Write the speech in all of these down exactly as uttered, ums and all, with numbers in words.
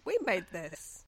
We made this.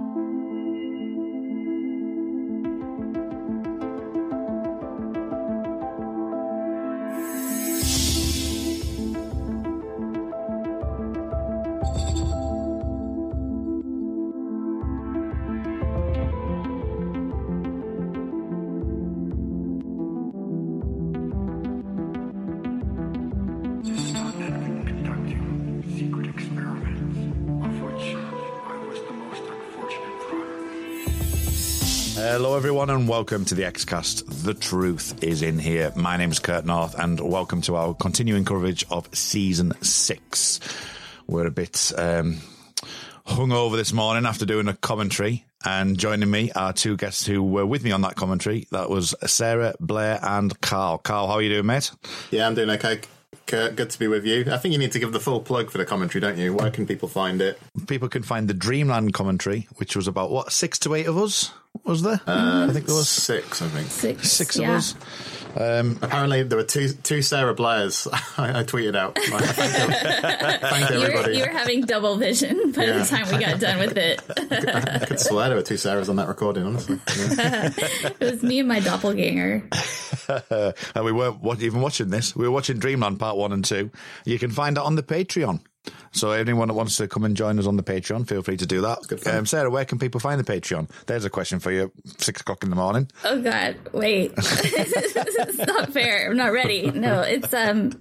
Hello everyone and welcome to the X-Cast. The truth is in here. My name's Kurt North and welcome to our continuing coverage of Season six. We're a bit um, hungover this morning after doing a commentary, and joining me are two guests who were with me on that commentary. That was Sarah, Blair and Carl. Carl, how are you doing, mate? Yeah, I'm doing okay. Kurt, good to be with you. I think you need to give the full plug for the commentary, don't you? Where can people find it? People can find the Dreamland commentary, which was about, what, six to eight of us? Was there? Uh, I think there was six, I think. Six, Six yeah. of us. Um, Apparently, there were two two Sarah Blairs. I, I tweeted out. I thank, thank You were, everybody. you were having double vision by Yeah. the time we got done with it. I could swear there were two Sarahs on that recording, honestly. Yeah. It was me and my doppelganger. and we weren't wa- even watching this. We were watching Dreamland Part one and two. You can find it on the Patreon. So anyone that wants to come and join us on the Patreon, feel free to do that. good fun. Um, Sarah, where can people find the Patreon? There's a question for you. Six o'clock in the morning. Oh God, wait. It's not fair. I'm not ready. No, it's um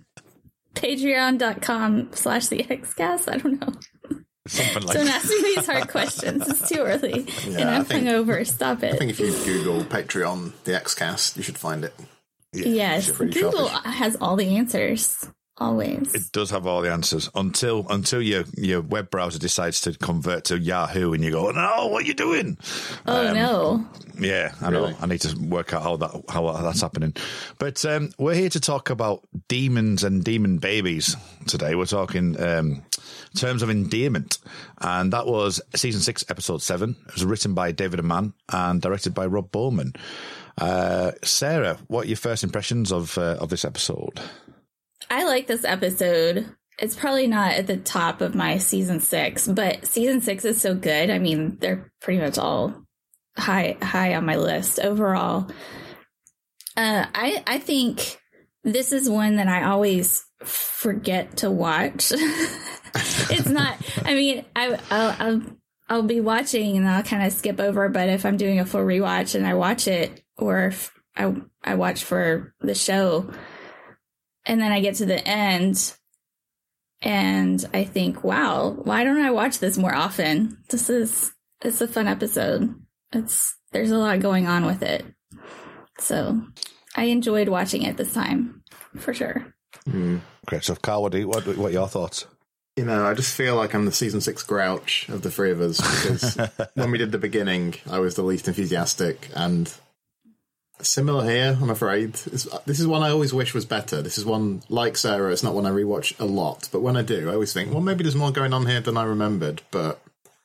patreon.com slash the Xcast. I don't know. Something like Don't that. ask me these hard questions. It's too early. Yeah, and I I'm think- hungover. Stop I think it. if you Google Patreon, the Xcast, you should find it. Yes, it's pretty Google sharpish. has all the answers. Always. It does have all the answers until until your your web browser decides to convert to Yahoo and you go, no, what are you doing? oh, no. Yeah, I Really? know. I need to work out how that how that's happening. But um, we're here to talk about demons and demon babies today. We're talking um, terms of endearment, and that was season six, episode seven. It was written by David Mann and directed by Rob Bowman. Uh, Sarah, what are your first impressions of uh, of this episode? I like this episode. It's probably not at the top of my season six, but season six is so good. I mean, they're pretty much all high high on my list overall. Uh, I I think this is one that I always forget to watch. It's not. I mean, I I'll, I'll I'll be watching and I'll kind of skip over. But if I'm doing a full rewatch and I watch it, or if I I watch for the show. And then I get to the end and I think, wow, why don't I watch this more often? This is, it's a fun episode. It's, there's a lot going on with it. So I enjoyed watching it this time for sure. Mm. Great stuff. Carl, what, do you, what, what are your thoughts? You know, I just feel like I'm the season six grouch of the three of us because when we did the beginning, I was the least enthusiastic, and similar here, I'm afraid. It's, this is one I always wish was better. This is one, like Sarah, it's not one I rewatch a lot, but when I do, I always think, well, maybe there's more going on here than I remembered, but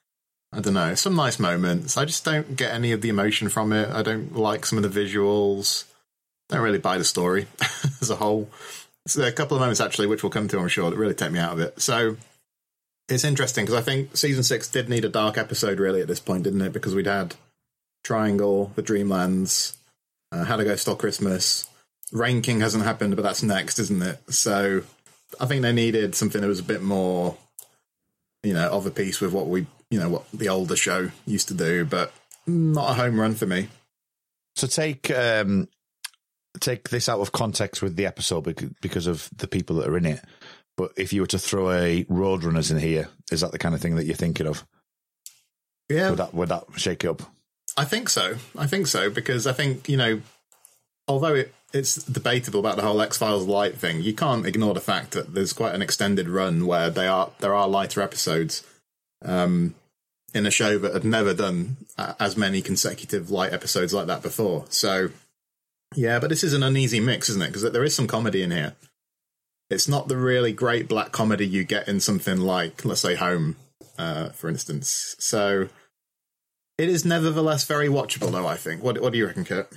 I don't know. Some nice moments. I just don't get any of the emotion from it. I don't like some of the visuals. Don't really buy the story as a whole. So a couple of moments, actually, which we'll come to, I'm sure, that really take me out of it. So it's interesting, because I think season six did need a dark episode, really, at this point, didn't it? Because we'd had Triangle, the Dreamlands, Uh, How to Go Stole Christmas. Rain King hasn't happened, but that's next, isn't it? So I think they needed something that was a bit more, you know, of a piece with what we, you know, what the older show used to do, but not a home run for me. So take um, take this out of context with the episode bec- because of the people that are in it. But if you were to throw a Roadrunners in here, is that the kind of thing that you're thinking of? Yeah, Would that would that shake it up? I think so. I think so, because I think, you know, although it, it's debatable about the whole X-Files light thing, you can't ignore the fact that there's quite an extended run where they are there are lighter episodes um, in a show that had never done uh, as many consecutive light episodes like that before. So, yeah, but this is an uneasy mix, isn't it? Because there is some comedy in here. It's not the really great black comedy you get in something like, let's say, Home, uh, for instance. So it is nevertheless very watchable, though, I think. What, what do you reckon, Kurt?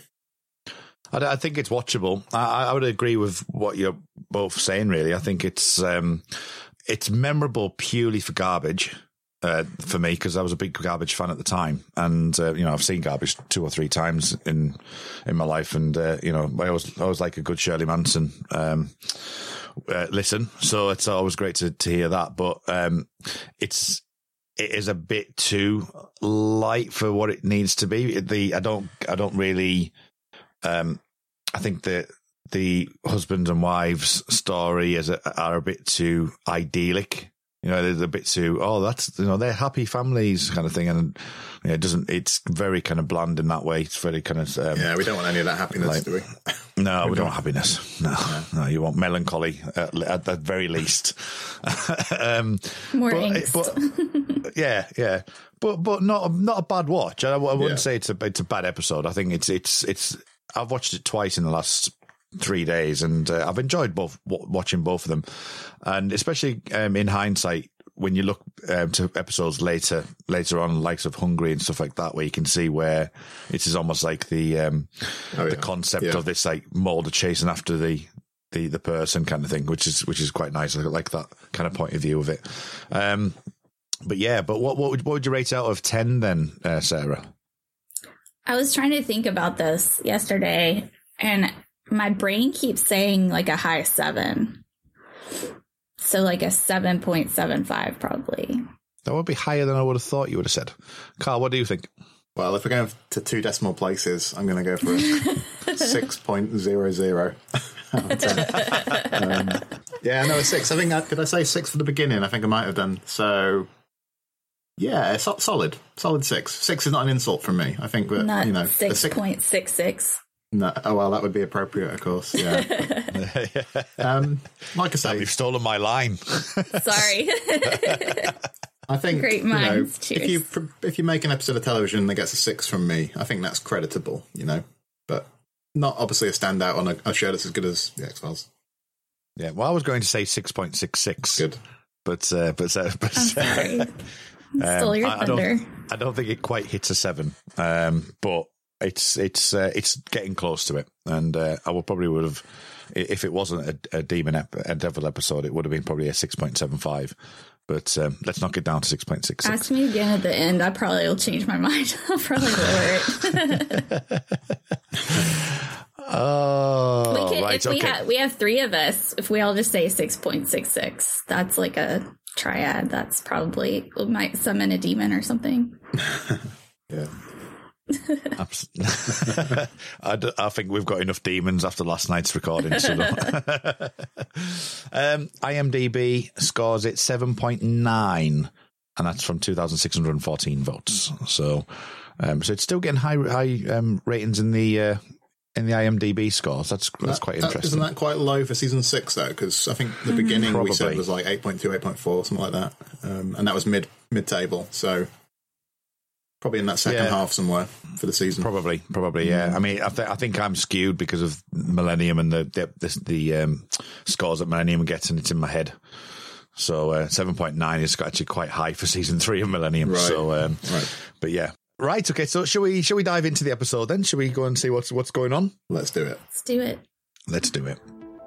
I, I think it's watchable. I, I would agree with what you're both saying, really. I think it's um, it's memorable purely for garbage. uh, for me because I was a big Garbage fan at the time, and uh, you know I've seen Garbage two or three times in in my life, and uh, you know I always I always like a good Shirley Manson um, uh, listen, so it's always great to, to hear that. But um, it's it is a bit too light for what it needs to be. The I don't I don't really um, I think that the husband and wives story is a, are a bit too idyllic. You know, they're a bit too, oh, that's, you know, they're happy families kind of thing. And you know, it doesn't, it's very kind of bland in that way. It's very kind of. Um, yeah, we don't want any of that happiness, like, do we? No, we, we don't don't. want happiness. No, yeah. no, you want melancholy at, at the very least. um, More but, angst. But, yeah, yeah. But, but not, not a bad watch. I, I wouldn't Yeah. say it's a, it's a bad episode. I think it's, it's, it's, I've watched it twice in the last three days, and uh, I've enjoyed both w- watching both of them, and especially um, in hindsight when you look um, to episodes later later on, likes of Hungry and stuff like that, where you can see where it is almost like the um, Oh, the yeah. concept Yeah. of this like Mulder chasing after the, the the person kind of thing, which is which is quite nice. I like that kind of point of view of it. Um, but yeah, but what what would, what would you rate out of ten then, uh, Sarah? I was trying to think about this yesterday, and my brain keeps saying like a high seven. So like a seven point seven five probably. That would be higher than I would have thought you would have said. Carl, what do you think? Well, if we're going to two decimal places, I'm going to go for a six point zero zero. um, yeah, no, a six. I think, I, did I say six for the beginning? I think I might have done. So, yeah, so, solid. Solid six. Six is not an insult from me. I think that, Not you know. six point six six. No, oh, well, that would be appropriate, of course. Yeah. um, like I say, You've stolen my line. Sorry. I think Great you know, minds, if you cheers. if you make an episode of television that gets a six from me, I think that's creditable, you know, but not obviously a standout on a, a show that's as good as the X-Files. Yeah, well, I was going to say six point six six. Good. But, uh, but, uh, but I'm sorry. Stole your I, I thunder. don't, I don't think it quite hits a seven, um, but it's it's uh, it's getting close to it, and uh, I would probably would have, if it wasn't a, a demon ep- a devil episode, it would have been probably a six point seven five. But um, let's knock it down to six point six six. Ask me again at the end. I probably will change my mind. I'll probably lower it. Oh, we can, right, if we okay. have we have three of us. If we all just say six point six six, that's like a triad. That's probably we might summon a demon or something. Yeah. Abs- I, d- I think we've got enough demons after last night's recording. So um, IMDb scores it seven point nine, and that's from two thousand six hundred fourteen votes. So, um, so it's still getting high high um, ratings in the uh, in the IMDb scores. That's that's That- quite that- interesting. Isn't that quite low for season six, though? Because I think the beginning we said Probably. was like eight point two, eight point four, something like that. Um, and that was mid mid table. So probably in that second Yeah. half somewhere for the season. Probably, probably, yeah. I mean, I, th- I think I'm skewed because of Millennium and the the, the, the um, scores that Millennium gets, and it's in my head. So uh, seven point nine is actually quite high for season three of Millennium. Right. So, um, Right. but yeah, right. Okay, so shall we shall we dive into the episode then? Shall we go and see what's what's going on? Let's do it. Let's do it. Let's do it.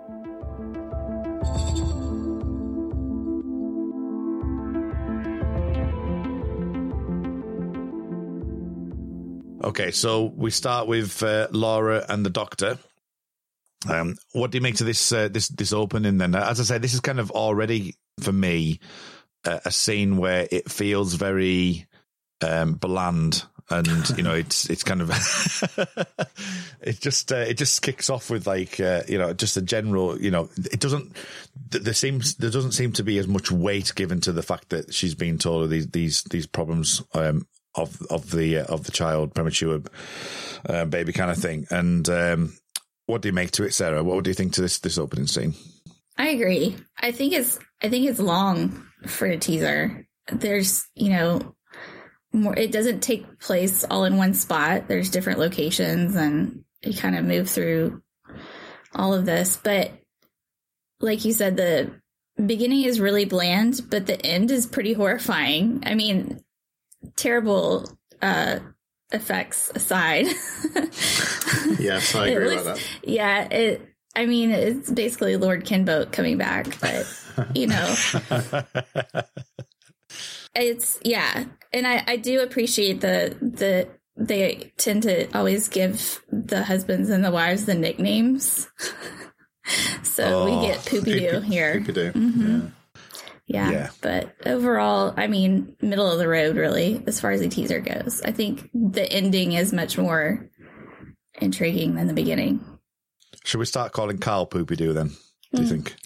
Okay, so we start with uh, Laura and the Doctor. Um, what do you make to this uh, this this opening? Then, as I said, this is kind of already for me uh, a scene where it feels very um, bland, and you know, it's it's kind of it just uh, it just kicks off with like uh, you know just a general you know it doesn't there seems there doesn't seem to be as much weight given to the fact that she's been told of these these these problems. Um, of of the uh, of the child, premature uh, baby kind of thing. And um, what do you make to it, Sarah? What do you think to this this opening scene? I agree. I think it's I think it's long for a teaser. There's, you know, more it doesn't take place all in one spot. There's different locations and you kind of move through all of this. But like you said, the beginning is really bland, but the end is pretty horrifying. I mean, terrible uh, effects aside. Yes, I agree It looks- about that. Yeah, it. I mean, it's basically Lord Kinboat coming back, but you know, It's yeah, and I, I do appreciate the the they tend to always give the husbands and the wives the nicknames. So oh, we get Poopy Doo here. Poopy Doo. Mm-hmm. Yeah. Yeah, yeah, but overall, I mean, middle of the road, really, as far as the teaser goes. I think the ending is much more intriguing than the beginning. Should we start calling Carl Poopy Doo then? Do you think?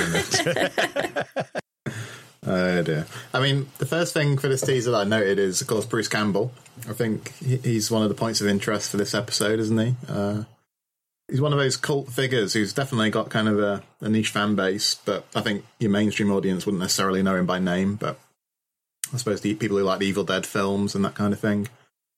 Oh dear. I mean, the first thing for this teaser that I noted is, of course, Bruce Campbell. I think he's one of the points of interest for this episode, isn't he? Uh, he's one of those cult figures who's definitely got kind of a, a niche fan base, but I think your mainstream audience wouldn't necessarily know him by name, but I suppose the people who like the Evil Dead films and that kind of thing.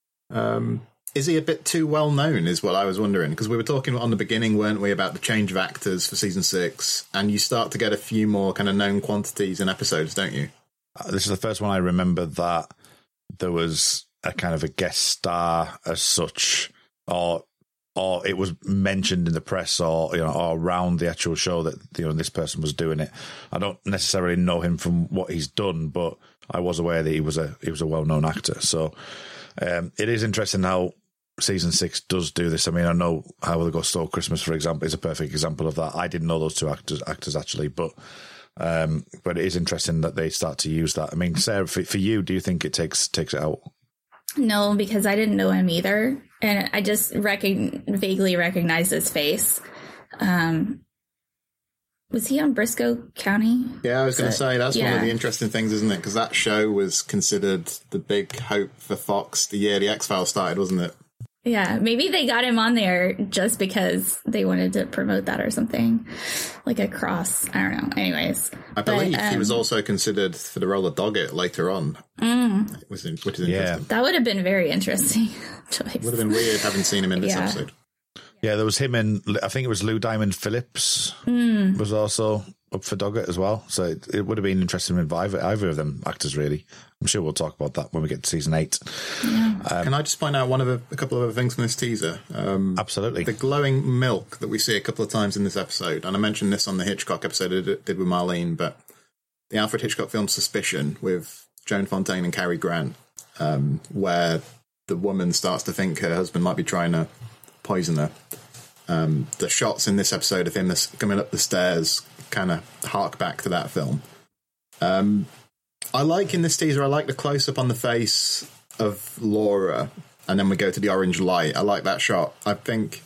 Um, is he a bit too well known, is what I was wondering, because we were talking on the beginning, weren't we, about the change of actors for season six, and you start to get a few more kind of known quantities in episodes, don't you? Uh, this is the first one I remember that there was a kind of a guest star as such, or or it was mentioned in the press, or you know, or around the actual show that you know this person was doing it. I don't necessarily know him from what he's done, but I was aware that he was a he was a well known actor. So um, it is interesting how season six does do this. I mean, I know How the Ghost Stole Christmas, for example, is a perfect example of that. I didn't know those two actors actors actually, but um, but it is interesting that they start to use that. I mean, Sarah, for, for you, do you think it takes takes it out? No, because I didn't know him either, and I just recogn- vaguely recognized his face. Um, was he on Briscoe County? Yeah, I was going to say, that's yeah. one of the interesting things, isn't it? Because that show was considered the big hope for Fox the year the X-Files started, wasn't it? Yeah, maybe they got him on there just because they wanted to promote that or something, like a cross. I don't know. Anyways, I believe but, um, he was also considered for the role of Doggett later on, mm, which is, which is yeah. interesting. That would have been very interesting choice. Would have been weird having seen him in this yeah. episode. Yeah, there was him and I think it was Lou Diamond Phillips mm. was also up for Doggett as well. So it, it would have been interesting with either, either of them actors, really. I'm sure we'll talk about that when we get to season eight. Yeah. Um, Can I just point out one of a, a couple of other things from this teaser? Um, absolutely. The glowing milk that we see a couple of times in this episode, and I mentioned this on the Hitchcock episode I did, did with Marlene, but the Alfred Hitchcock film Suspicion with Joan Fontaine and Cary Grant, um, where the woman starts to think her husband might be trying to poison her. Um, the shots in this episode of him coming up the stairs kind of hark back to that film. Um, I like in this teaser, I like the close-up on the face of Laura, and then we go to the orange light. I like that shot. I think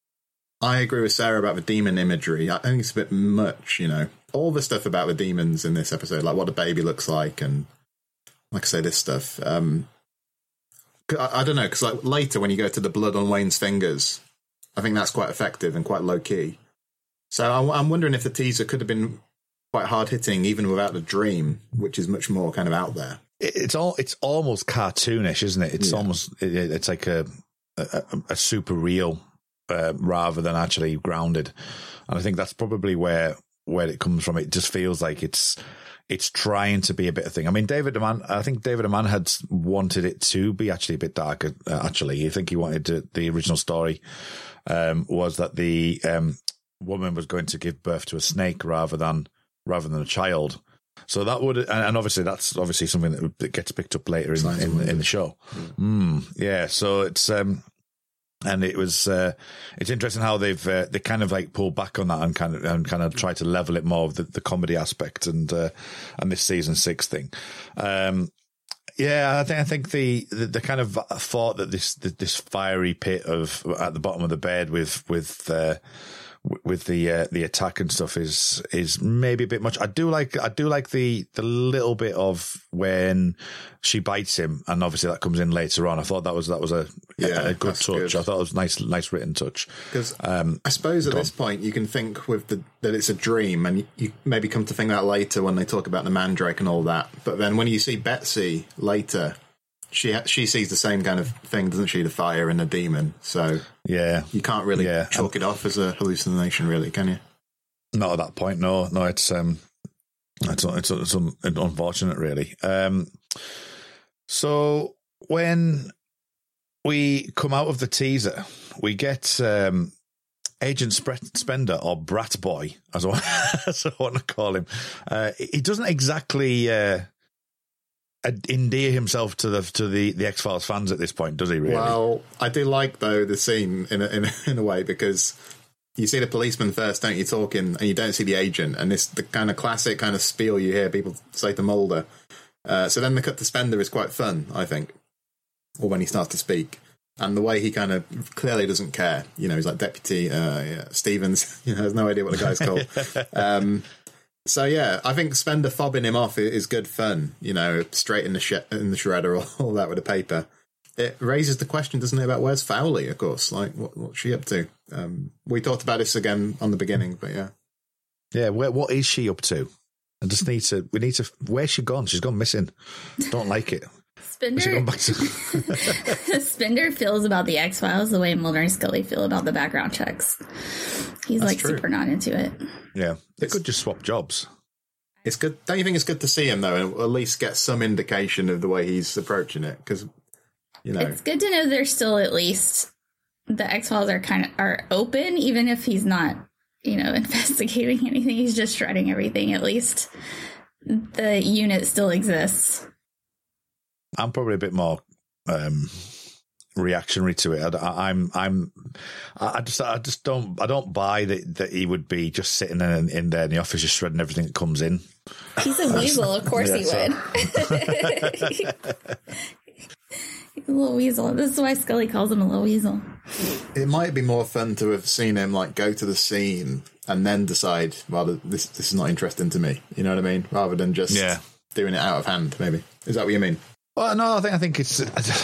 I agree with Sarah about the demon imagery. I think it's a bit much, you know. All the stuff about the demons in this episode, like what a baby looks like, and like I say, this stuff. Um, I, I don't know, because like later when you go to the blood on Wayne's fingers, I think that's quite effective and quite low-key. So I, I'm wondering if the teaser could have been quite hard-hitting even without the dream, which is much more kind of out there. It's all it's almost cartoonish, isn't it? It's yeah. almost it, it's like a a, a super real uh, rather than actually grounded, and I think that's probably where where it comes from. It just feels like it's it's trying to be a bit of thing. I mean, David Aman, I think David Aman had wanted it to be actually a bit darker. Uh, actually, I think he wanted to, the original story um, was that the um, woman was going to give birth to a snake rather than rather than a child. So that would, and obviously that's obviously something that, that gets picked up later in in, in the show. Yeah. Mm, yeah, so it's um, and it was uh, it's interesting how they've uh, they kind of like pulled back on that and kind of and kind of try to level it more of the, the comedy aspect and uh, and this season six thing. Um, yeah, I think I think the, the the kind of thought that this this fiery pit of at the bottom of the bed with with. Uh, with the uh, the attack and stuff is is maybe a bit much. I do like I do like the the little bit of when she bites him, and obviously that comes in later on. I thought that was that was a yeah, a good touch. Good. I thought it was nice nice written touch. Because um, I suppose at go this on. point you can think with the that it's a dream, and you, you maybe come to think that later when they talk about the Mandrake and all that. But then when you see Betsy later, she ha- she sees the same kind of thing, doesn't she? The fire and the demon. So yeah, you can't really yeah. chalk it off as a hallucination, really, can you? Not at that point. No, no. It's um, it's it's, it's un- unfortunate, really. Um, so when we come out of the teaser, we get um, Agent Sp- Spender, or Brat Boy, as I, as I want to call him. Uh, he doesn't exactly. Uh, endear himself to the to the, the X-Files fans at this point, does he really? Well, I do like, though, the scene in a, in a, in a way, because you see the policeman first, don't you, talking, and you don't see the agent, and it's the kind of classic kind of spiel you hear people say to Mulder. Uh, so then the cut to Spender is quite fun, I think, or when he starts to speak. And the way he kind of clearly doesn't care. You know, he's like Deputy uh, yeah, Stevens, you know, has no idea what the guy's called. um, so, yeah, I think Spender fobbing him off is good fun, you know, straight in the, sh- in the shredder, all, all that with the paper. It raises the question, doesn't it, about where's Fowley, of course? Like, what, what's she up to? Um, we talked about this again on the beginning, but yeah. Yeah, where, what is she up to? I just need to, we need to, where's she gone? She's gone missing. Don't like it. Spender, Back to- Spender feels about the X-Files the way Mulder and Scully feel about the background checks. He's That's like true. super not into it. Yeah, they could just swap jobs. It's good. Don't you think it's good to see him, though, and at least get some indication of the way he's approaching it? Because, you know. It's good to know there's still at least the X-Files are kind of are open, even if he's not, you know, investigating anything. He's just shredding everything. At least the unit still exists. I'm probably a bit more um, reactionary to it. I, I'm, I'm, I just, I just don't, I don't buy that that he would be just sitting in, in there in the office, just shredding everything that comes in. He's a weasel, of course Yeah, he so- would. He's a little weasel. This is why Scully calls him a little weasel. It might be more fun to have seen him, like, go to the scene and then decide, well, this this is not interesting to me. You know what I mean? Rather than just Yeah. doing it out of hand, maybe. Is that what you mean? Well, no, I think I think it's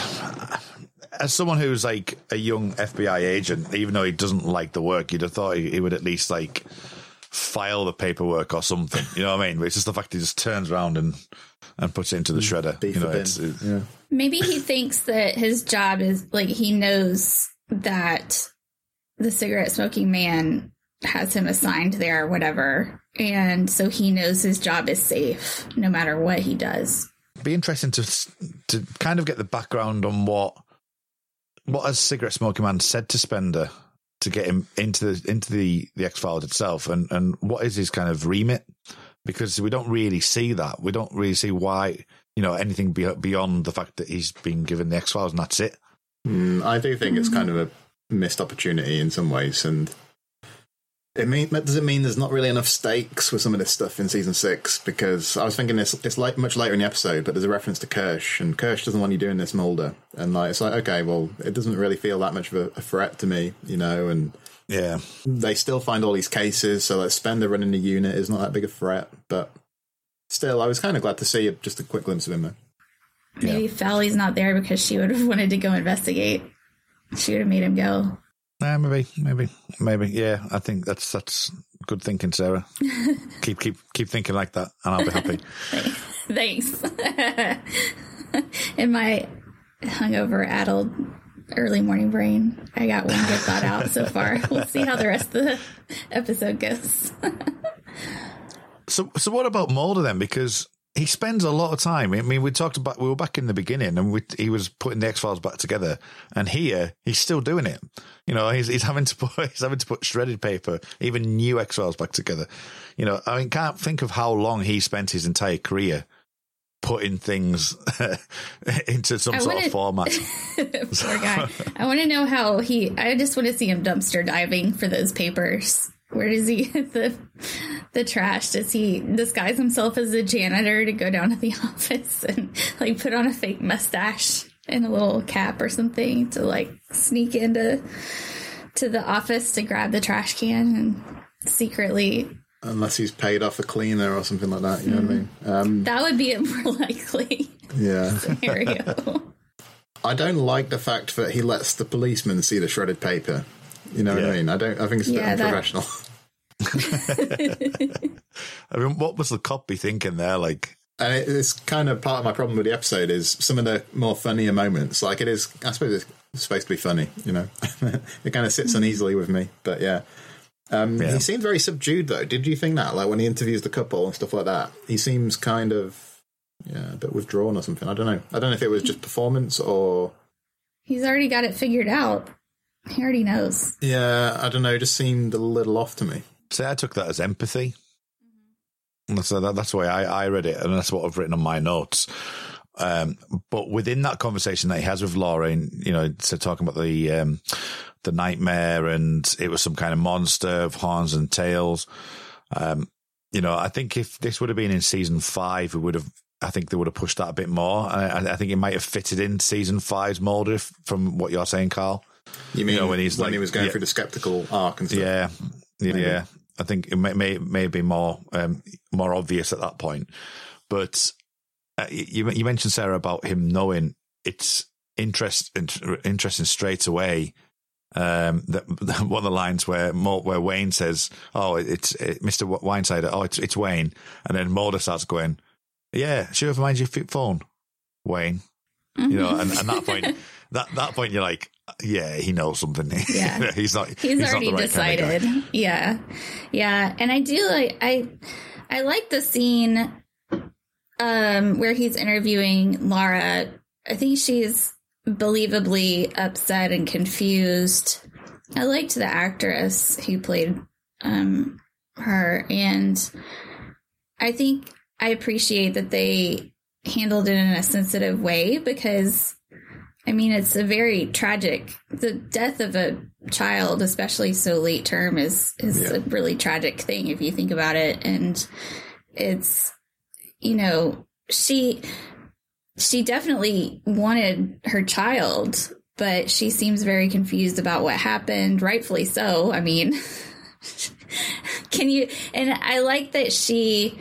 as someone who's like a young F B I agent, even though he doesn't like the work, you'd have thought he, he would at least like file the paperwork or something. You know what I mean? But it's just the fact he just turns around and and puts it into the shredder. Beef You know, the bin. it's, it's, Yeah. Maybe he thinks that his job is like he knows that the cigarette smoking man has him assigned there or whatever. And so he knows his job is safe no matter what he does. be interesting to to kind of get the background on what what has Cigarette Smoking Man said to Spender to get him into the into the, the X-Files itself, and, and what is his kind of remit, because we don't really see that. We don't really see why, you know, anything be, beyond the fact that he's been given the X-Files and that's it. Mm, I do think it's kind of a missed opportunity in some ways, and it mean does it mean there's not really enough stakes with some of this stuff in season six? Because I was thinking this it's like much later in the episode, but there's a reference to Kirsch, and Kirsch doesn't want you doing this, Mulder, and like it's like, okay, well, it doesn't really feel that much of a, a threat to me, you know, and Yeah, they still find all these cases, so like Spender running the unit is not that big a threat, but still, I was kind of glad to see just a quick glimpse of him there. Maybe Fowley's not there because she would have wanted to go investigate. She would have made him go. yeah, maybe, maybe, maybe. Yeah, I think that's that's good thinking, Sarah. keep keep keep thinking like that, and I'll be happy. Thanks. In my hungover, addled, early morning brain, I got one good thought out so far. We'll see how the rest of the episode goes. So, so what about Mulder then? Because he spends a lot of time. I mean, we talked about we were back in the beginning, and we, he was putting the X-Files back together. And here, he's still doing it. You know, he's he's having to put he's having to put shredded paper, even new X-Files back together. You know, I mean, can't think of how long he spent his entire career putting things into some I sort wanna, of format. Poor guy. I want to know how he. I just want to see him dumpster diving for those papers. Where does he get the the trash? Does he disguise himself as a janitor to go down to the office and like put on a fake mustache and a little cap or something to like sneak into to the office to grab the trash can and secretly? Unless he's paid off a cleaner or something like that, you know mm. what I mean? Um, that would be a more likely yeah. scenario. I don't like the fact that he lets the policeman see the shredded paper. You know yeah. what I mean? I don't. I think it's a yeah, bit unprofessional. I mean, what was the cop be thinking there? Like, and it, it's kind of part of my problem with the episode is some of the more funnier moments. Like it is, I suppose it's supposed to be funny. You know, it kind of sits uneasily with me. But yeah. Um, yeah, he seemed very subdued though. Did you think that? Like when he interviews the couple and stuff like that, he seems kind of yeah, a bit withdrawn or something. I don't know. I don't know if it was just performance or he's already got it figured out. He already knows. Yeah, I don't know. It just seemed a little off to me. See, I took that as empathy. Mm-hmm. That's, that, that's the way I, I read it, and that's what I've written on my notes. Um, but within that conversation that he has with Laura, and, you know, so talking about the, um, the nightmare and it was some kind of monster of horns and tails. Um, you know, I think if this would have been in season five, we would have, I think they would have pushed that a bit more. I, I think it might have fitted in season five's mold, if, from what you're saying, Carl. You mean you know, when he's when like, he was going yeah, through the skeptical arc and stuff? Yeah, yeah, Maybe. yeah. I think it may may, may be more um, more obvious at that point. But uh, you you mentioned, Sarah, about him knowing. It's interest, interesting straight away. Um, that one of the lines where where Wayne says, "Oh, it's it, Mister Winesider. Oh, it's it's Wayne," and then Mulder starts going, "Yeah, sure, mind your phone, Wayne." Mm-hmm. You know, and at that point, that that point, you're like, "Yeah, he knows something." Yeah, he's not. He's, he's already not the right decided. Kind of yeah, yeah, and I do like I I like the scene um, where he's interviewing Laura. I think she's believably upset and confused. I liked the actress who played um, her, and I think I appreciate that they handled it in a sensitive way, because I mean, it's a very tragic, the death of a child, especially so late term, is is yeah. a really tragic thing if you think about it. And it's, you know, she she definitely wanted her child, but she seems very confused about what happened, rightfully so. I mean, can you, and I like that she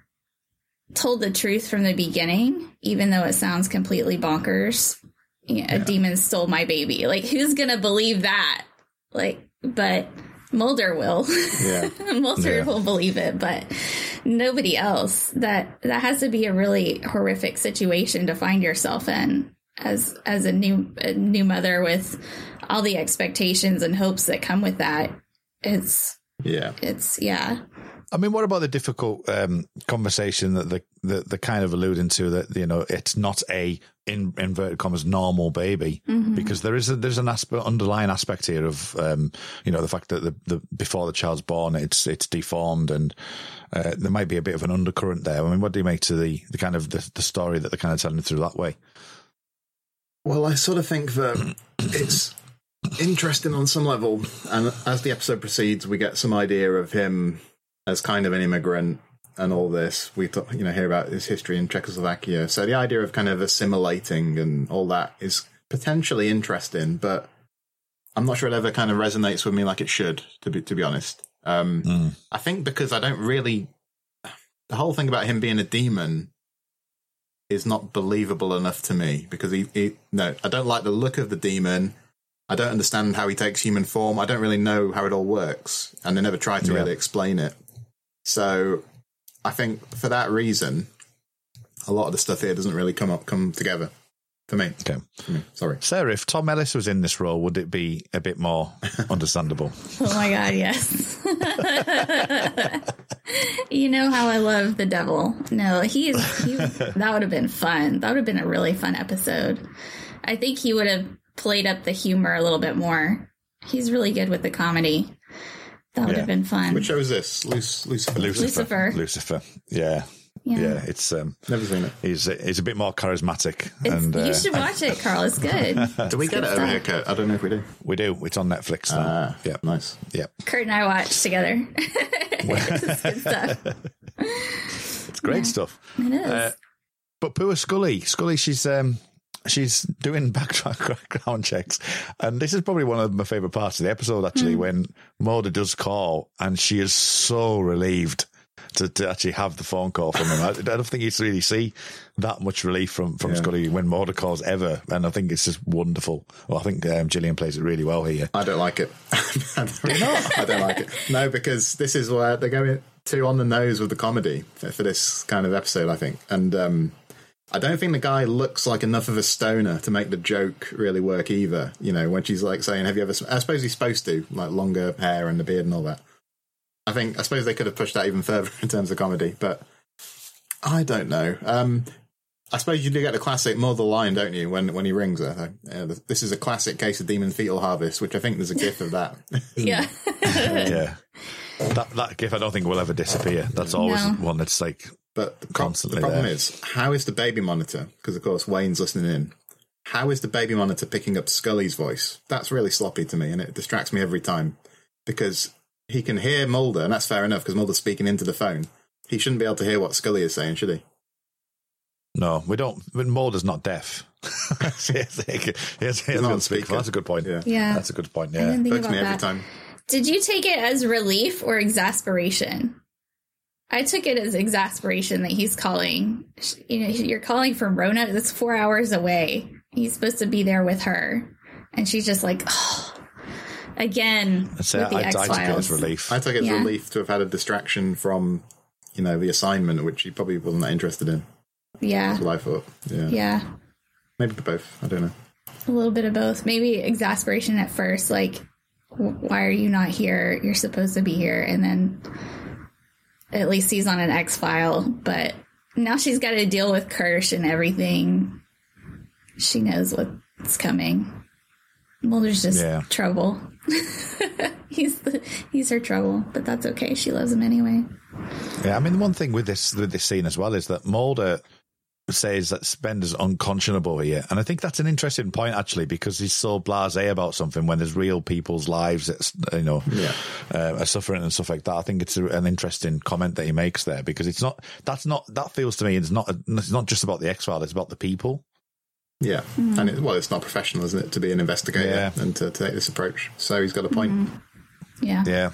told the truth from the beginning, even though it sounds completely bonkers. You know, a yeah. demon stole my baby. Like, who's gonna believe that? Like, but Mulder will. Yeah. Mulder yeah. will believe it, but nobody else. That that has to be a really horrific situation to find yourself in as as a new a new mother, with all the expectations and hopes that come with that. It's yeah. It's yeah. I mean, what about the difficult um, conversation that the, the the kind of alluding to, that, you know, it's not a in inverted commas normal baby, mm-hmm. because there is a, there's an aspect, underlying aspect here of um, you know, the fact that the, the before the child's born, it's it's deformed, and uh, there might be a bit of an undercurrent there. I mean, what do you make to the the kind of the, the story that they're kind of telling through that way? Well, I sort of think that it's interesting on some level, and as the episode proceeds, we get some idea of him as kind of an immigrant and all this. We th- you know, hear about his history in Czechoslovakia. So the idea of kind of assimilating and all that is potentially interesting, but I'm not sure it ever kind of resonates with me like it should, to be to be honest. Um, mm. I think because I don't really... The whole thing about him being a demon is not believable enough to me, because he, he no, I don't like the look of the demon. I don't understand how he takes human form. I don't really know how it all works, and they never try to yeah. really explain it. So I think for that reason, a lot of the stuff here doesn't really come up, come together for me. Okay. For me. Sorry. Sarah, if Tom Ellis was in this role, would it be a bit more understandable? Oh my God, yes. You know how I love the devil. No, he's, he, that would have been fun. That would have been a really fun episode. I think he would have played up the humor a little bit more. He's really good with the comedy. That would yeah. have been fun. Which show is this? Luc- Lucifer. Lucifer. Lucifer. Lucifer. Yeah. Yeah. yeah. It's um, never seen it. He's he's a bit more charismatic. It's, and uh, you should watch it, Carl. It's good. Do we it's get it over stuff. here, Kurt? I don't know if we do. We do. It's on Netflix now. Uh, yeah. Nice. Yeah. Kurt and I watched together. It's good stuff. It's great yeah. stuff. It is. Uh, but poor Scully. Scully, she's um, she's doing background checks, and this is probably one of my favourite parts of the episode, actually, mm. when Mulder does call, and she is so relieved to, to actually have the phone call from him. I, I don't think you really see that much relief from, from yeah. Scully when Mulder calls ever, and I think it's just wonderful. Well, I think um, Gillian plays it really well here. I don't like it. I, don't, I don't like it. No, because this is where they're going too on the nose with the comedy for, for this kind of episode, I think. And um, I don't think the guy looks like enough of a stoner to make the joke really work either. You know, when she's like saying, have you ever... I suppose he's supposed to, like longer hair and the beard and all that. I think, I suppose they could have pushed that even further in terms of comedy, but I don't know. Um, I suppose you do get the classic mother line, don't you, when when he rings her? Uh, this is a classic case of demon fetal harvest, which I think there's a gif of that. Yeah. um, yeah. That that gif I don't think will ever disappear. That's always no. one that's like But the, pro- Constantly the problem there. is, how is the baby monitor, because of course Wayne's listening in, how is the baby monitor picking up Scully's voice? That's really sloppy to me, and it distracts me every time, because he can hear Mulder, and that's fair enough, because Mulder's speaking into the phone. He shouldn't be able to hear what Scully is saying, should he? No, we don't. Mulder's not deaf. he has, he has, he has not a on speaker. speaker. That's a good point. Yeah. Yeah. That's a good point. I Yeah. didn't think Bugs about me every that. time. Did you take it as relief or exasperation? I took it as exasperation that he's calling. You know, you're calling from Rona. That's four hours away. He's supposed to be there with her, and she's just like, oh, again with So the I, I took it as X-Files. relief. I took it as Yeah. relief to have had a distraction from, you know, the assignment, which he probably wasn't that interested in. Yeah, That's what I thought. Yeah. yeah, Maybe both. I don't know. a little bit of both. Maybe exasperation at first, like, w- why are you not here? You're supposed to be here, and then at least he's on an X file. But now she's got to deal with Kirsch and everything. She knows what's coming. Mulder's just Yeah. trouble. he's the, he's her trouble, but that's okay. She loves him anyway. Yeah, I mean, the one thing with this with this scene as well is that Mulder says that Spender's unconscionable here, and I think that's an interesting point actually, because he's so blasé about something when there's real people's lives that's, you know, Yeah. uh, are suffering and stuff like that. I think it's a, an interesting comment that he makes there, because it's not that's not that feels to me it's not a, it's not just about the X-Files, it's about the people. Yeah. Mm-hmm. And it, well, it's not professional, isn't it, to be an investigator Yeah. and to, to take this approach. So he's got a point. Mm-hmm. Yeah. Yeah,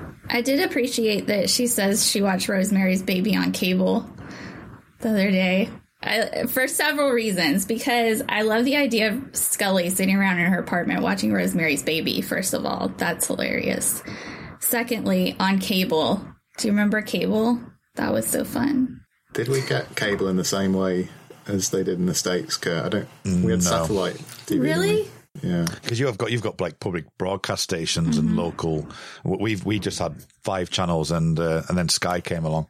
I did appreciate that she says she watched Rosemary's Baby on cable the other day. I, for several reasons, because I love the idea of Scully sitting around in her apartment watching Rosemary's Baby. First of all, that's hilarious. Secondly, on cable. Do you remember cable? That was so fun. Did we get cable in the same way as they did in the States, Kurt? I don't. We had No. satellite T V. didn't Really? we? Yeah. because you have got you've got like public broadcast stations and local. We've we just had five channels, and uh, and then Sky came along,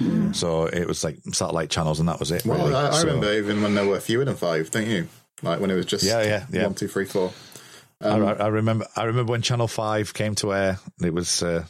so it was like satellite channels, and that was it. Well, really. I, I So- remember even when there were fewer than five, don't you? Like when it was just Yeah, yeah, yeah. one, two, three, four. I, I remember. I remember when Channel Five came to air. It was. Uh,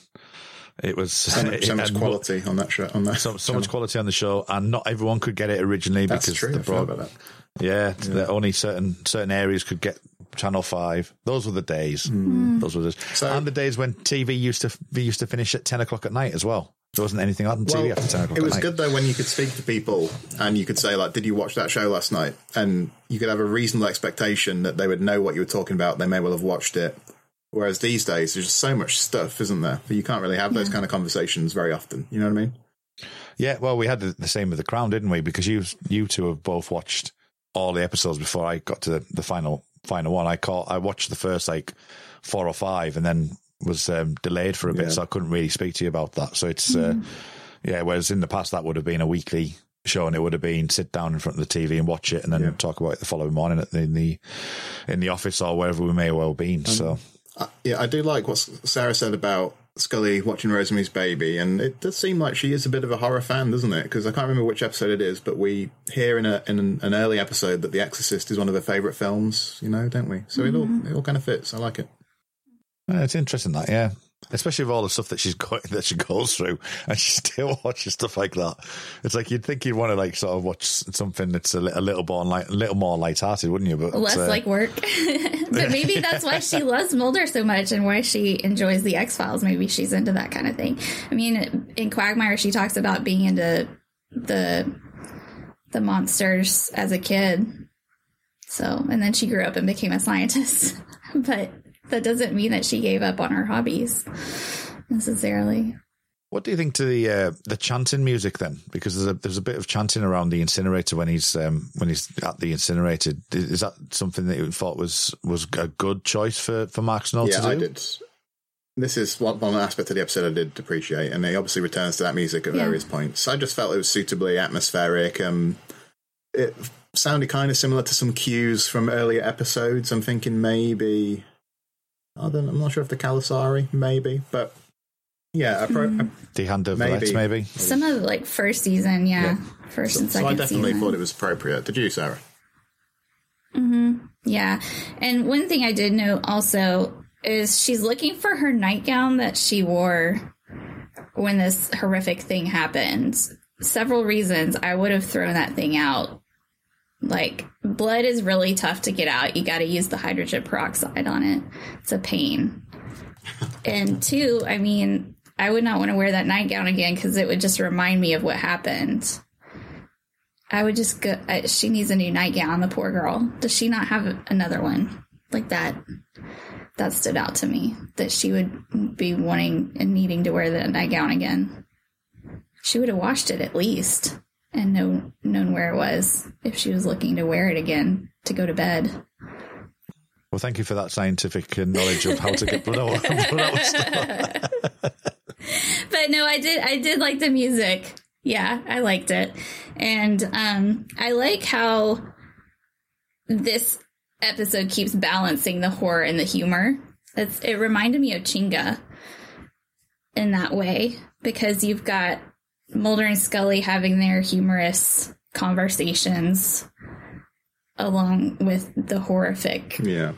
it was So much, it so much had quality on that show. On that, So, so channel. much quality on the show, and not everyone could get it originally That's because true. the I forgot broad, about that. yeah, the only certain certain areas could get Channel Five. Those were the days. Those were the So- and the days when T V used to we used to finish at ten o'clock at night as well. There wasn't anything on T V Well, after ten o'clock it at was night. good though when you could speak to people and you could say like, "Did you watch that show last night?" And you could have a reasonable expectation that they would know what you were talking about. They may well have watched it. Whereas these days, there's just so much stuff, isn't there? You can't really have those kind of conversations very often. You know what I mean? Yeah, well, we had the, the same with The Crown, didn't we? Because you you two have both watched all the episodes before I got to the, the final final one. I caught I watched the first like four or five, and then was um, delayed for a bit, Yeah. so I couldn't really speak to you about that. So it's uh, yeah. Whereas in the past, that would have been a weekly show, and it would have been sit down in front of the T V and watch it, and then Yeah. talk about it the following morning at the, in the in the office or wherever we may well have been. So Uh, yeah, I do like what Sarah said about Scully watching Rosemary's Baby, and it does seem like she is a bit of a horror fan, doesn't it? Because I can't remember which episode it is, but we hear in a in an, an early episode that The Exorcist is one of her favourite films, you know, don't we? So it all it all kind of fits. I like it. uh, it's interesting that, yeah. Especially with all the stuff that she's going, that she goes through, and she still watches stuff like that. It's like you'd think you'd want to like sort of watch something that's a, li- a little more light, a little more lighthearted, wouldn't you? But Less uh, like work. But maybe that's why she loves Mulder so much and why she enjoys the X-Files. Maybe she's into that kind of thing. I mean, in Quagmire, she talks about being into the the monsters as a kid. So, and then she grew up and became a scientist. But that doesn't mean that she gave up on her hobbies necessarily. What do you think to the uh, the chanting music then? Because there's a there's a bit of chanting around the incinerator when he's um, when he's at the incinerator. Is that something that you thought was was a good choice for, for Mark Snow yeah, to do? I did. This is one, one aspect of the episode I did appreciate, and it obviously returns to that music at Yeah. various points. I just felt it was suitably atmospheric. Um, it sounded kind of similar to some cues from earlier episodes. I'm thinking maybe, I don't, I'm not sure if the Calasari, maybe, but yeah, I pro- Hmm. The Hand of Maybe. Let's, maybe. Some of like first season, yeah. First so, and so second I definitely season. thought it was appropriate. Did you, Sarah? Yeah. And one thing I did note also is she's looking for her nightgown that she wore when this horrific thing happened. several reasons, I would have thrown that thing out. Like, blood is really tough to get out. You got to use the hydrogen peroxide on it. It's a pain. And two, I mean, I would not want to wear that nightgown again because it would just remind me of what happened. I would just go, uh, she needs a new nightgown, the poor girl. Does she not have another one like that? That stood out to me, that she would be wanting and needing to wear the nightgown again. She would have washed it at least and know, known where it was if she was looking to wear it again to go to bed. Well, thank you for that scientific knowledge of how to get blood out. blood out stuff. But no, I did. I did like the music. Yeah, I liked it, and um, I like how this episode keeps balancing the horror and the humor. It's, it reminded me of Chinga in that way, because you've got Mulder and Scully having their humorous conversations along with the horrific, yeah,